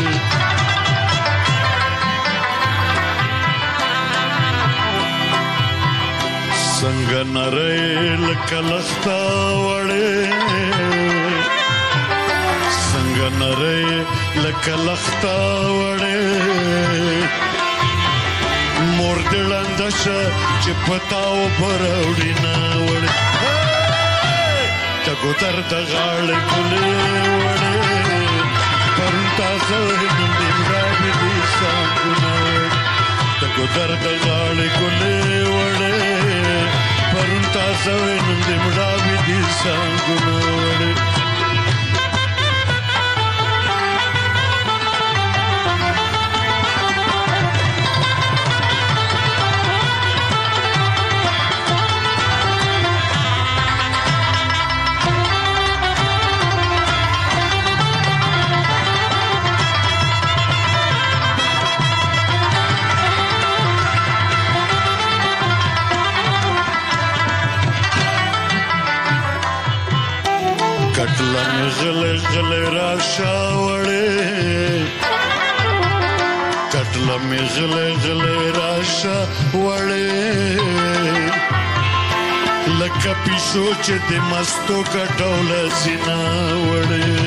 څنګه نری لکه لخته وړې نره لکه لخته وړې مور دې لاندې شه چې پتاو پر وړي نه وړې تګو تر د غاړې کولې وړې پرونتا زوې نن دې راوي دي څنګه تګو تر د غاړې کولې وړې پرونتا زوې نن دې راوي دي څنګه وړې غلې غلې راشه وړې کټله مې غلې غلې راشه وړې لکه پیشو چې د مستو کټوله سینا وړې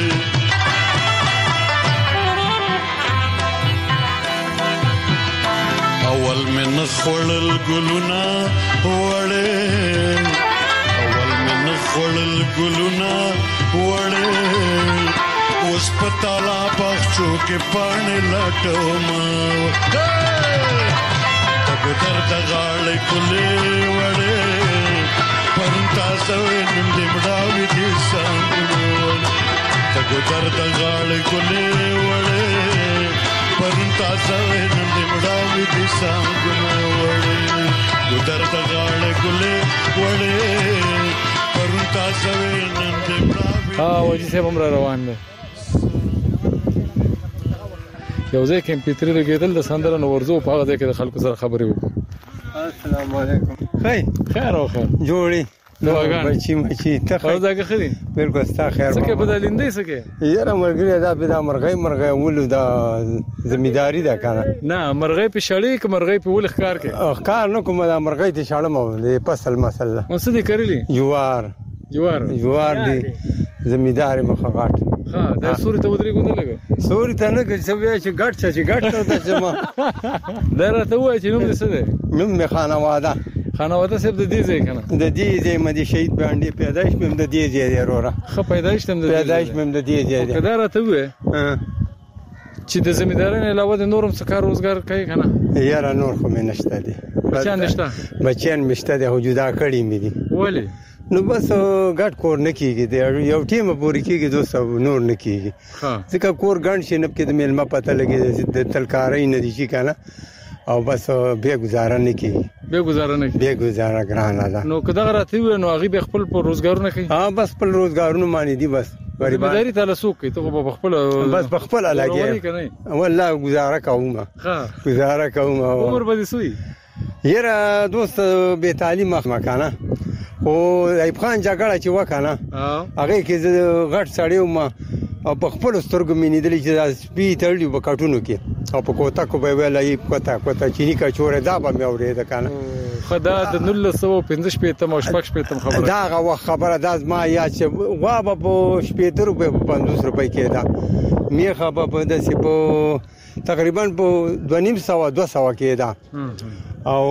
اول من خړل ګلونا وړې اول من خړل ګلونا وړې اوس پتالا پخچو کې پانی لټوم تک درد غاړې کولې وړې پرتا سوې نن دې مډاوي دې سانګو تک درد غاړې کولې وړې پرتا سوې نن دې مډاوي دې سانګو وړې درد غاړې کولې وړې پرتا سوې نن دې مډاوي وځي سه بم روان دي یو ځای کې پیټری لګیدل د سندره نو ورزو په هغه ځای کې د خلکو سره خبرې وکړو. السلام علیکم. خیر او خیر جوړی نو بچی مچی ته خو ځکه خدي بالکل ستا خیر څه کې بدلندې څه کې یاره مرګري دا به دا مرغۍ ولو دا ځمیداری ده کنه نه مرغۍ په شړې کې مرغۍ په ول ښکار کې ښکار نه کوم دا مرغۍ ته شړم د فصل مسله اوس دې کړلی جوار دی زمیداری مخه غاټ ها دا سوري ته ودرې ګونه لګو سوري ته نه چې بیا چې ګټ چې ګټ ته ما دا راته وای چې نوم دې څه دی نوم می خانواده صاحب د دې ځای کنه د دې ځای مې شهید باندې پیدائش مې د دې ځای وروره خو پیدائش تم د پیدائش مې د دې ځای دا راته وای چې د زمیدارانو علاوه د نورم څه کار روزګار کوي کنه یاره نور خو مې نشته دي بچیان مشته دي خو جدا کړی مې دي ولی نو بس ګټ کور نه کیږي یو ټیم پوری کیږي دوست نور نه کیږي ځکه کور ګڼ شي نه کې د میلمه پته لګي د تلکارۍ نه دي شي کنه او بس به گزاره نه کیږي به گزاره ګرانه ده نو کدا راته و نو هغه به خپل پر روزګارونه کوي بس خپل روزګارونه مانی دي بس غریبداري ته لسوق کوي ته په خپل بس په خپل علاقه والله گزاره کوم عمر به سوی یره دوست به تعلیم مخمکنه او ایب خان جګړه چې وکنه هغه کې غټ سړیو ما په خپل سترګو مې لیدلې چې سپی تړلی په کټونو کې او په کوتا کو به ویلای کوتا چینی کا چورې دا به مې اورېده کنه خدا د 1915 تم او شپږ تم خبره دا غو خبره د ما یا چې وا په 70 روپے 50 روپے کې دا میخه په داسې په تقریبا په 200 کې دا او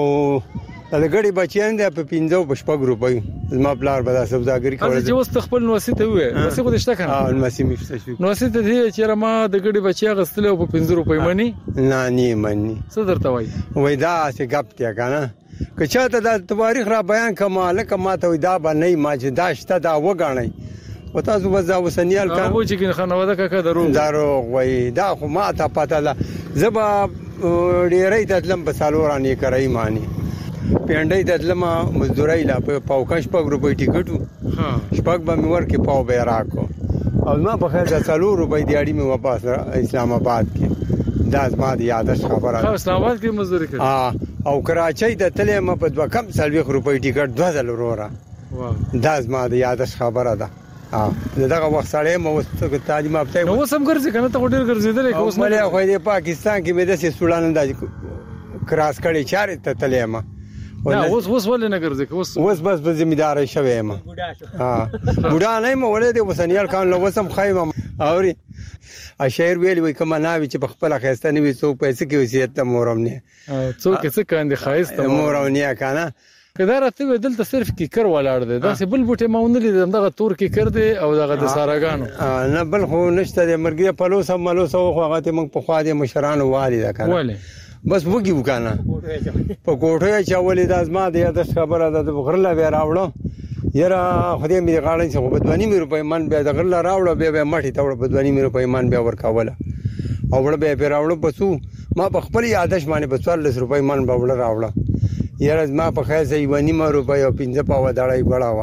د غړي بچیان د په 15 روپۍ زما بلار به سوداګری کوله چې اوس خپل نوسیته وې نوسې خو دشته کنه نوسې مفته شو نوسیته دی چې ما د غړي بچیا غستله په 15 روپۍ منی نه منی څه درته وای دا څه غپ ته کنه که چاته د تاریخ را بیان کماله کماته دا به نه ما چې داشته دا وګڼي او تاسو وځه وسنیال کار مو چې خانواده کا دروغ وای دا خو ما ته پته ده زبا ډیرې تلم په سالورانی کوي مانی پیانډای د لمه مزدورای لا په پاوکش په روپۍ ټیکټو شپږ به مور کې پاو به راکو او ما په خیر د 4 روپۍ دیاړي مې واپس اسلام آباد کې دا زما د یادش خبره اسلام آباد کې مزدوري کړ او کراچۍ د تلې ما په 2 کم 40 روپۍ ټیکټ 2000 وروره دا زما د یادش خبره ده دغه وخت سره مو واست تعلیم افته نو سم ګرځي کنه ته ډیر ګرځیدل اوس مله خو د پاکستان کې مې د سولان د کراس کړي چارې ته تلې ما اوس ولې نه ګرځي اوس بس په ذمہداري شوی ما بوډا نه مو ولې د وسنیال کان لو وسم خایمه اوري اشعر ویل وي کما ناوي چې په خپل خسته نه وي څوک پیسې کې وصیت ته مورم نه څوک څه کاندي خایسته مورم نه کنه کله راته دلته صرف کیکر ولاړ دی دا بل بوټه ماونلې دغه تور کیکر دی او دغه د ساراګانو نه بل خو نشته د مرګي په لوسه ملوسه خو هغه ته موږ په خوا دي مشرانو والي دا کنه بس وګي وکانه په کوټه چا ولې د ازما د یادش خبره ده غرله به راوړو یره خدای مې غاړې څخه په 20 روپۍ من به د غرله راوړو به مټي تاوړ په 20 روپۍ من به ورکاوله او وړ به راوړو پسو ما په خپل یادش باندې په 40 روپۍ من به وړ راوړو یره ما په خیر سي 20 روپۍ او 15 پاو دړای غړاوه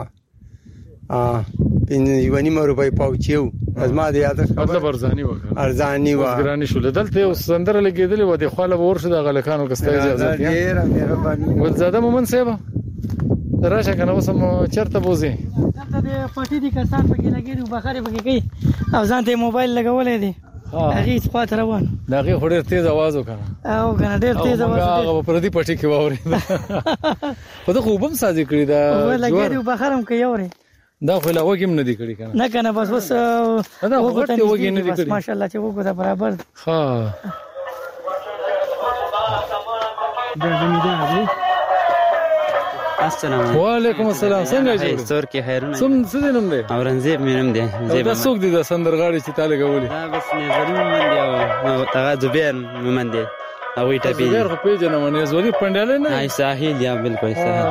20 روپۍ پاوچیو ازما د یادش مطلب ارزانی و ګرانی شو دلته اوس سندره لګیدلې و د خاله ورشه د غلکانو کسته اجازه ډیره مهرباني ولزاده مومن صاحب راشه کنه وسم چرته بوزي دلته د پټی دي کسان پکې لګیدو بخاري پکې کوي او ځان ته موبایل لګولې دي هغه سپات روان دا غي خوري تیز आवाज وکړه او کنه ډېر تیز आवाज هغه پر دې پټی کې ووري خو ته خوبم سازي کړی دا لګیدو بخارم کې یوري دا خو لا وګم نه دی کړی کنه نه کنه بس دا وګته وګی نه دی کړی ماشاءالله چې وګته برابر ها السلام علیکم. وعلیکم السلام. څنګه جوړ؟ سور کې خیرونه. څه دې نوم دی؟ اورنګزیب مې نوم دی. دا څوک دی د سندرغاړي چې تعالی غولي؟ دا بس نظری مومند دی او هغه زبیر مومند دی. هغه ټاپی. زبیر خو پیژنم نه زولي پنداله نه. هاي ساحل یا بالکل ساحل.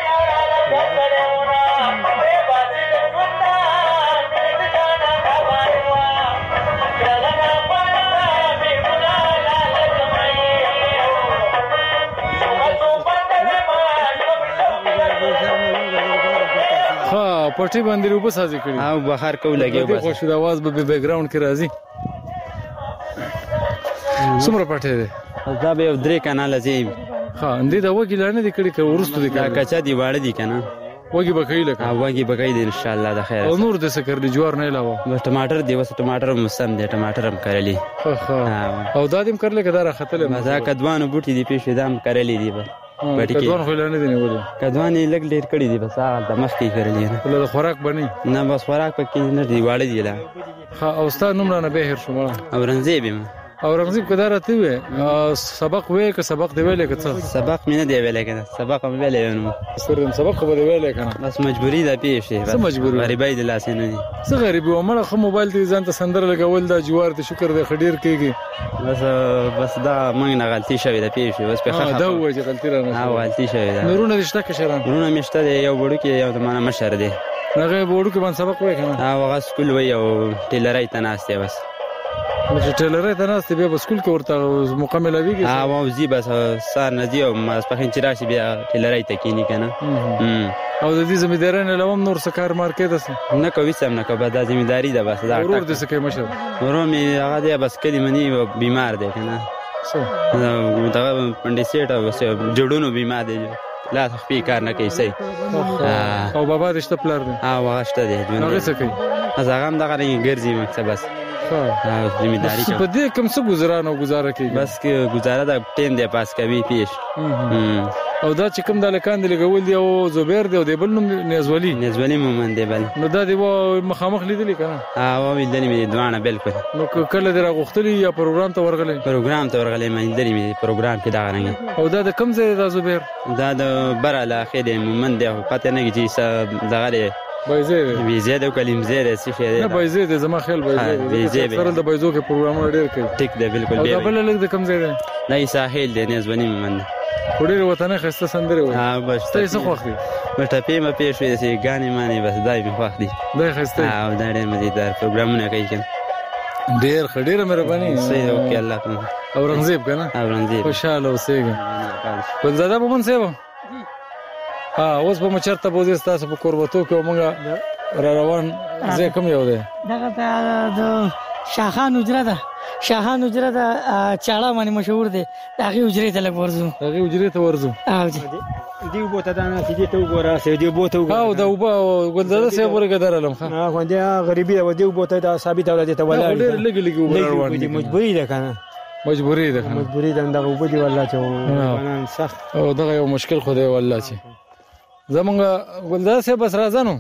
پټي باندې روبه سازي کړی او بهر کو لګي بس خوش د आवाज به بیک گراوند کې راځي. څومره پټه ده؟ دا به 3 کانال زی. ها اندې دا وګی لانه دي کړی که ورستو دي کچا دی واړه دي کنه وګي بکې لکه وګي بکې دي ان شاء الله د خیر. او نور د سکر دی جوار نه علاوه بس ټماټر دی وس ټماټر موسم دی ټماټر هم کړلی. او دادم کړل کدا راختل مزه کدوانو بوټي دی پیښې دام کړلی دی بس کدوان خو لانه دي نه ولې کدوان یې لګ ډیر کړی دی بس هغه د مخ کې کړلی نه له خوراک بنی نه بس خوراک پکې نه دی واړه دی لا. ها او استاد نوم نه بهر شو اورنګزیب اورنګزیب کدا راته وې سبق وې که سبق دی ویلې که څه سبق مې نه دی ویلې کنه سبق مې ویلې نو سرم سبق خو دی ویلې کنه بس مجبوری ده پیښې بس مجبوری غریبای د لاس نه دي څه غریبي و مړه خو موبایل ته ځان ته سندر لګول دا جوار ته شکر دې خډیر کېږي بس دا موږ نه غلطي شوې ده پیښې بس په خاطر دا وې چې غلطي را نه غلطي شوې ده نورونه رښتا کې شران نورونه مشته دی یو وړو کې یو د معنا مشر دی هغه وړو کې باندې سبق وې کنه هغه سکول وې او ټیلرای ته ناشته بس چې ټیلرای ته ناشته به سکول کې ورته مکمل ویږي او زی بس سار ندی او ما سپخین چې راشي بیا ټیلرای ته کینی کنه او د دې ځمېدارانه لوم نور څه کار مارکې ده نه کوي سم نه کوي دا ځمېداري ده بس دا ورور دې څه کوي مشر ورور مې هغه دی بس کلی منی بیمار دی کنه دا پندسیټ او جوړونو بیمار دی لا تخفي کار نه کوي صحیح او بابا رشتہ پلار دی هغه شته دی هغه څه کوي هغه هم دغه ګرځي مکتب بس ذمہداری په دې کوم څه گزاران او گزاره کوي بس کې گزاره دا ټیم دی پاس کوي پیش او دا چې کوم د لکان دی لګول دی او زبیر دی او دی بل نوم نزولی مومند دی بل نو دا دی مخامخ لیدلی کنه او لیدلی مې دوانه بالکل نو کله دی راغختلی یا پروګرام ته ورغلی مې لیدلی مې پروګرام کې دا غنګ او دا د کوم ځای د زبیر دا د بره لاخې دی مومند دی پته نه کیږي دغه بایزه د کلیم زیره څه شي نه بایزه د زما خیال بایزه سره د بایزو کې پروګرامونه ډیر کوي ټیک دی بالکل دی بل لګ د کم ځای دی نه ساحل دی نزونی مومند وړي وطن خسته سندره وي بس ته څه خوښ دي مټه ما پیښ وي چې غانې مانی بس دای په خوښ دي دا خسته او دا ډېر مزیدار پروګرامونه کوي کنه ډېر خډېره مهرباني صحیح اوکې الله تعالی اورنګزیب کنه اورنګزیب خوشاله اوسېږي بل زاده په من سیو اوس په مچرته بوزي تاسو په قربتو کې مونږه را روان زه کوم یو دی دغه د شاهان حجره ده شاهان حجره ده چاړه باندې مشهور دی هغه حجره ته لګ ورزو هغه حجره ته ورزو دی بوته دا نه چې ته وګوره سې دی بوته وګوره او دا وبا ګلزاده سه ورګه درلم ښه غونډه غریبي و دی بوته دا ثابت ولادت ته ولا لګي روان دي مجبوری ده کنه مجبوری ده دا وبدي والله چې قانون سخت او دا یو مشکل خو دی والله چې زمونږ ګلزاده سه بس راځنو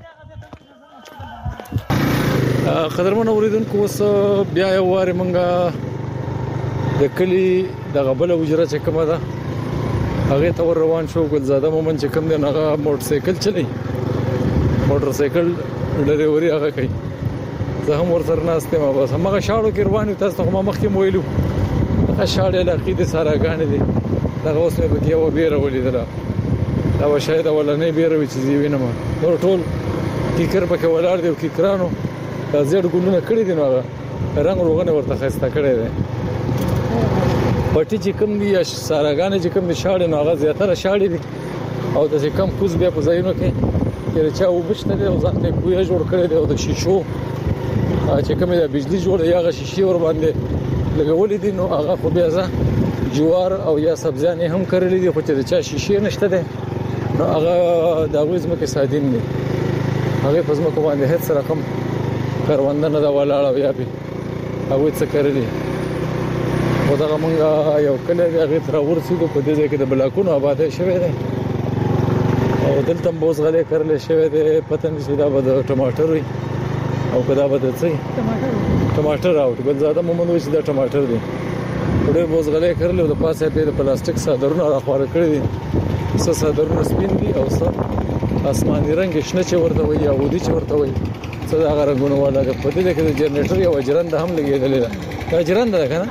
قدرمن اوریدونکو اوس بیا یو واره مونږه د کلی د غبل وجره چې کومه ده هغه ته روان شو ګلزاده مومن چې کوم دی هغه موټر سایکل چلی موټر سایکل ډریوري هغه کوي زه هم ورسره ناشته ما بس هغه شاړو کې روان تاسو ته ما مخکې مویلو هغه شاړې علاقې د سارا غانې دي دا اوس مې به یو بیره ولیدل دا شاید ولنې بیره وي چې وینم نور ټول کیکر پکې ولاړ دی کیکرانو دا زړ ګلونه کړی دي نو رنگ روغنه ورته خسته کړی دی پټی چې کوم دي ساراګانې چې کوم دي شاړې نو هغه زیاتره شاړې دي او د کم کوز بیا په ځایونو کې چې چا وبشته دي او ځان ته کوی جوړ کړی دی او د شیشو چې کوم د بجلی جوړ یاغه شیشې ور باندې لګولې دي نو هغه خو بیا جوار او یا سبزیان هم کړلې دي خو چې چا شیشې نشته دي نو هغه د وزمه کې سادین دي هغه په ځمکه باندې هیڅ رقم کاروانده نه دا ولاړه بیا به هغه څه کړلی او دا مونږه یو کله هغه تر ورسېدو په دې ځای کې د بلاکونو آباده شوی دی او دلته بوز غلې کړل شوی دی پته نشي دا به د ټماټر وي او کدا به د څه ټماټر او ګلزاده مومن وي چې دا ټماټر دی ډېر بوزغلې کړل او د پاسه په پلاستیک صادرونه راخوره کړی دي څه صادرونه سپین دي او څه آسماني رنگ شنه چې ورته وي یا ودی چې ورته وي څه دا رنگونه ولا د پدې کې د جنریټر یو جرند هم لګیدلې ده دا جرند ده کنه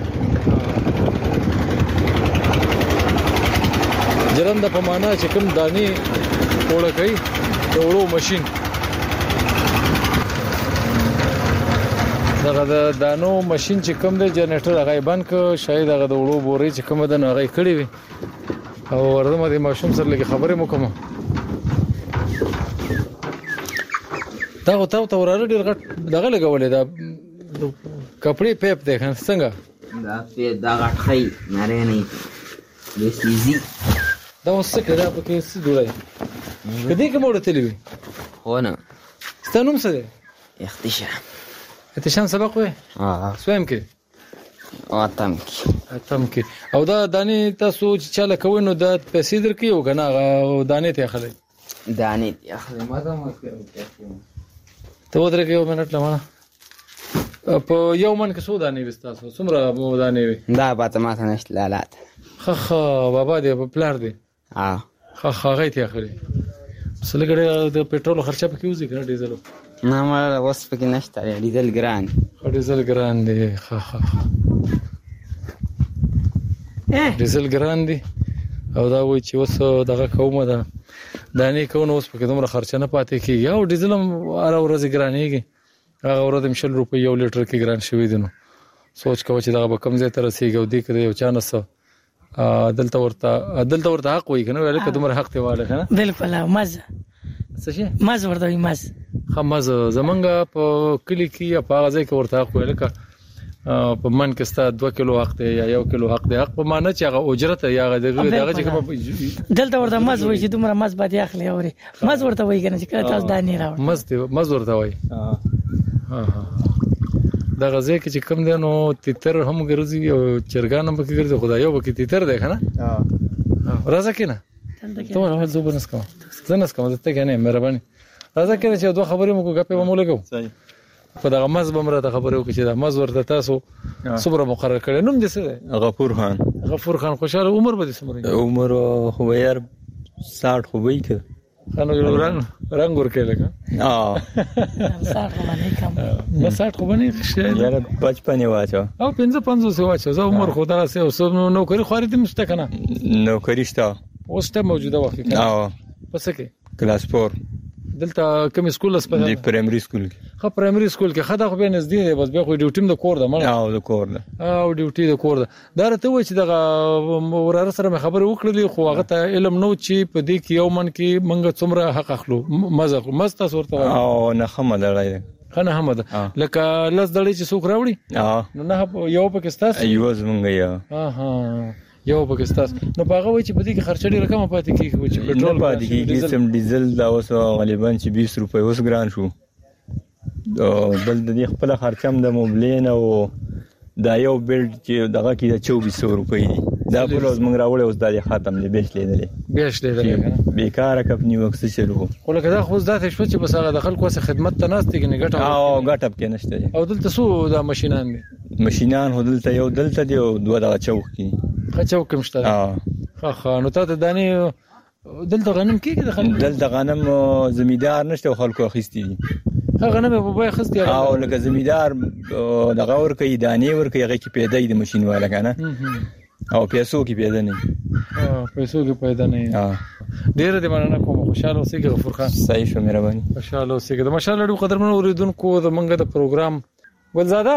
جرند په معنا چې کوم دانی وړه کوي د وړو ماشين دغه د دانو ماشين چې کوم د جنریټر هغه بند ک شاید هغه د وړو بوري چې کوم د هغه کړی وي او ورته مې ماشوم سره لګي خبرې مو کوم دا او ته وراره ډیر غټ دغه لګولې دا کپڑے پیپ ده څنګه دا په دا غټي نری نه دي سيزي دا وسه کړه په کې څه جوړای کدی کوم ورته لوي هو نه ستنوم څه ده احتشام سبق وې سویم کې اتم کې او دا دانی تاسو چې چاله کوي نو دا پیسې درکې او کنه دانې ته اخلي ما دا مو ته ودرې کې یو منټ لمانه په یو من کې څو دانې وستاسو څومره مو دانې وي دا پاتې ما ته نشته لالات خخ بابا دې په پلار دې خخ هغه ته اخلي سلګړې د پېټرول خرچه پکې وځي کنه ډیزل نه ما اوس پکې نشته ډیزل ګران دی خخ ډیزل ګران دی او دا وایي چې اوس دغه کومه ده دانې کوونه اوس پکې دومره خرچه نه پاتې کیږي او ډیزل هم هر ورځ ګرانېږي هغه ورځ 100 روپۍ یو لیټر کې ګران شوی دی نو سوچ کوه چې دغه به کم ځای ته رسیږي او دې کې یو چانس دلته ورته حق وایي کنه ولکه دومره حق دی واله کنه بالکل مزه څه شي مزه ورته وي مزه خمز زمونږ په کلی کې یا په غځای کې ورته حق وایي لکه په من کې ستا 2 کیلو حق دی یا 1 کیلو حق دی حق په معنی چې هغه اجرت یا دغه چې دلته ورته مز وایي چې دومره مز باندې اخلي اوري مز ورته وایي کنه چې تاسو دانی راوړ مز ورته وایي دا غزه کې چې کم دی نو تیتر هم ګرځي او چرګان هم پکې ګرځي خدایو پکې تیتر دی کنه راځه کنه ته ورته زوبنس کوم زنس کوم ته کنه مهرباني راځه کنه چې دوه خبرې مو غپې به مو لګو په دغه مز بمره ته خبرې وکړي چې دا مز ورته تاسو صبر مقرر کړي نوم دې څه دی غفور خان خوشاله عمر به دې څومره عمر خو یې 60 خو وای کړ خانو رنگ ورکې لګا 60 خو باندې شه یاره 55 واچو او 55 واچو زه عمر خدا سه اوس نوکری خو دې مسته کنه نوکری شته اوس ته موجوده وخت کې پس کې کلاس 4 دلته کوم سکول اس په دی پرایمري سکول کې خو پرایمري سکول کې خدا خو به نږدې دی بس به خو ډیوټیم د کور ده مړ د کور ده او ډیوټي د کور ده دا راته وای چې دغه وراره سره خبرې وکړلې خو هغه ته علم نو چې په دې کې یو من کې منګه څومره حق اخلو مزه صورت او نه خمه لړای خنه حمد لکه لس دړې چې څوک راوړي نو نه یو پاکستان ایو زمونږ یو پاکستان نو باغه وای چې په دې کې خرچه ډیره کم پاتې کیږي چې پټرول پاتې کیږي سم ډیزل دا اوس غالبا چې 20 روپۍ اوس ګران شو بل د دې خپل خرچم د موبلین او دا یو بیلډ چې دغه کې 2400 روپۍ دي دا په لوز موږ راوړې اوس دا ختم دی بیلټ لیدلې بیکاره کمپنی وکس چلو خو لکه دا خو ځات شو چې بس هغه د خلکو سره خدمت ته ناست کې نه ګټه او ګټه کې نشته او دلته سو دا ماشينان دي دلته یو دلته دی او دوه دغه چوک کې چوک کوم شته خا نو ته دانی دلته غنم کېږي دلته غنم زمیدار نشته خلکو اخیستي دي غنم په بای خستی او لکه زمیدار دغه ور کوي دانی ور کوي هغه کې پیدا دي ماشين والا کنه او پیسو کې پیدا نه پیسو کې پیدا نه ډیر دې مننه کوم خوشاله اوسې غفور خان صحیح شو مهرباني خوشاله اوسې د ماشاءالله ډېر قدرمن اوریدونکو د منګه د پروګرام ګلزاده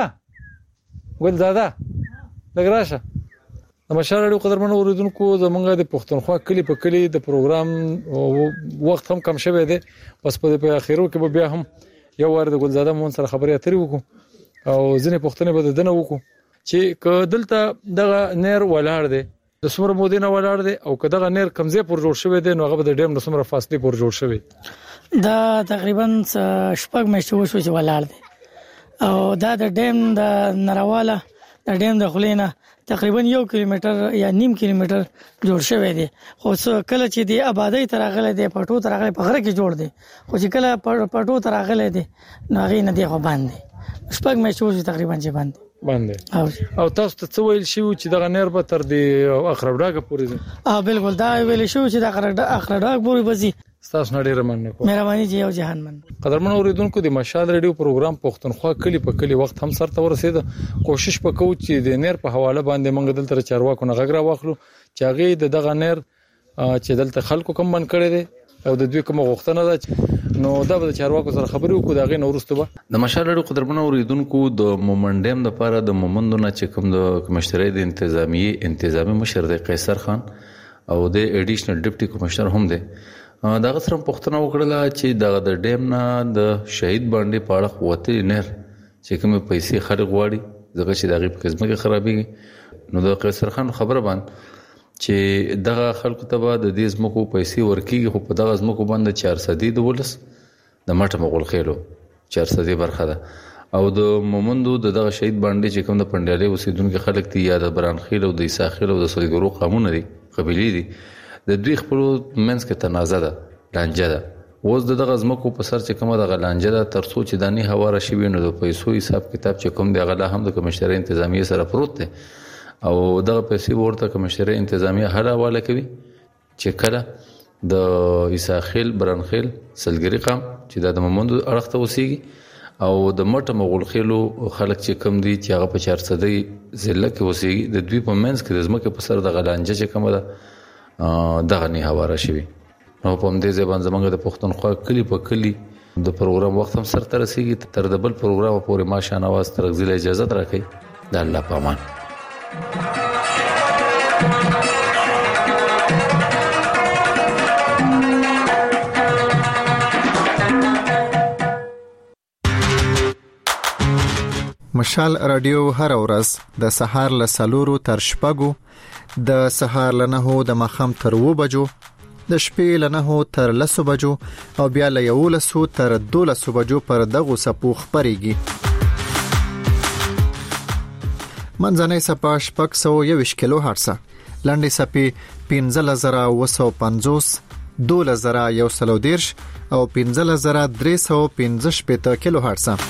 لګراشه د ماشاءالله ډېر قدرمن اوریدونکو د منګه د پښتونخوا کلی په کلی د پروګرام وخت هم کم شوه دی پس په اخیرو کې به بیا هم یو ور د ګلزاده مون سره خبرې اترې وکړو او ځنې پښتنې به دنه وکړو چې دلته دغه نیر ولاړ دی د سمره مودینه ولاړ دی او کداغه نیر کمزې پر جوړ شوی دی نو هغه د ډیم د سمره فاصله پر جوړ شوی دا تقریبا شپږ میاشتې وشو چې ولاړ دی او دا د ډیم د نرواله د ډیم د خلینا تقریبا 1 کیلومتر یا نیم کیلومتر جوړ شوی دی خو کله چې دی آبادی ترغله دی پټو ترغله په غره کې جوړ دی خو چې کله پټو ترغله دی نو هغه نه دی خو باندې شپږ میاشتې وشو تقریبا چې باندې باندې او تاسو ته څه ویل شو چې دغه نهر به تر دې اخرډاګه پورې ځي؟ بالکل دا ویل شو چې د اخرډاګ پورې وځي. تاسو نړۍ رمنه کو مهرباني جی او جهان من. قدرمن اوریدونکو د مشال ریډیو پروګرام پښتونخوا کلی په کلی وخت هم سره ورسید. کوشش وکړو چې د نهر په حواله باندې موږ دلته چارواکو نه غږ را واخلو چې هغه دغه نهر چې دلته خلکو کوم من کړی دی او د دوی کوم غوښتنه ده نو دا به چارواکو سره خبرې وکړو. دا غي نورسته به د مشال ریډیو قدرمن اوریدونکو د مومندیم د لپاره د مومندونه چې کوم د کمشنري د انتظامی مشر دی قیصر خان او د اډیشنل ډیپټي کمشنر هم دی. دا غسرم پښتنه وکړه چې د ډیم نه د شهید باندې پاړه قوتي نهر چې کوم پیسې خرج غواړي ځکه چې دغه په قسمه کې خرابېږي نو د قیصر خان خبره باندې چې دغه خلکو ته به د دې زمکو پیسې ورکیږي خو په دغه زمکو باندې 400 د ولس د مټه مغول خېلو 400 برخه ده او د مومندو دغه شهید باندې چې کوم د پندیالي اوسیدونکو خلک دي یا د برانخیل او د عیساخیل او د سلیګرو قومونه دي قبيلې دي د دوی خپل منځ کې تنازع ده لانجه ده اوس دغه زمکو په سر چې کومه د لانجه ده تر څو چې دانی هواره شي وینو د پیسو حساب کتاب چې کوم دی غلا هم د کمشنري انتظامی سره پروت دی او دغه پیسې ورته کمشنري انتظامی هر حواله کوي چې کله د عیساخیل برانخیل سلګری قام چې د مومندو اړخ ته وسیږي او د مټه مغول خېلو خلک چې کوم دي چې هغه په 400 ضلع کې وسیږي د دوی په منځ کې د زمکه په سر د غلانجه چې کومه ده دغه نه هواره شي. نو په دې ځبان زمونږ د پښتونخوا کلی په کلی د پروګرام وخت هم سره رسیدي تر د بل پروګرام پورې ما شانواز تر غزل اجازه راکړي. د الله پامان. مشال رادیو هر ورځ د سهار له 4 تر 6 د سهار له 9 د مخام تر 2 بجو د شپې له 9 تر 10 بجو او بیا له 11 تر 12 بجو پر دغه سپو خبريږي. منځنۍ سپا 621 کیلو هرتز، لنډې سپې 15950 2110 او 15315 کیلو هرتز.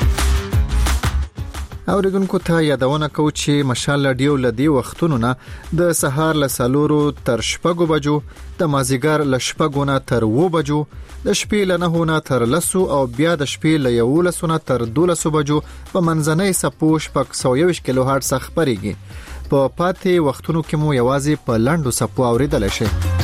اوریدونکو ته یادونه کوم چې مشال رادیو لدی وختونو نه د سهار له 4 تر 6 بجو د مازیګر له 6 نه تر 2 بجو د شپې له 9 نه تر 10 او بیا د شپې له 11 نه تر 12 بجو په منځنۍ سپو 621 کیلو هرتز خبريږي. په پاتې وختونو کې مو یوازې په لاندو سپو اوریدل شي.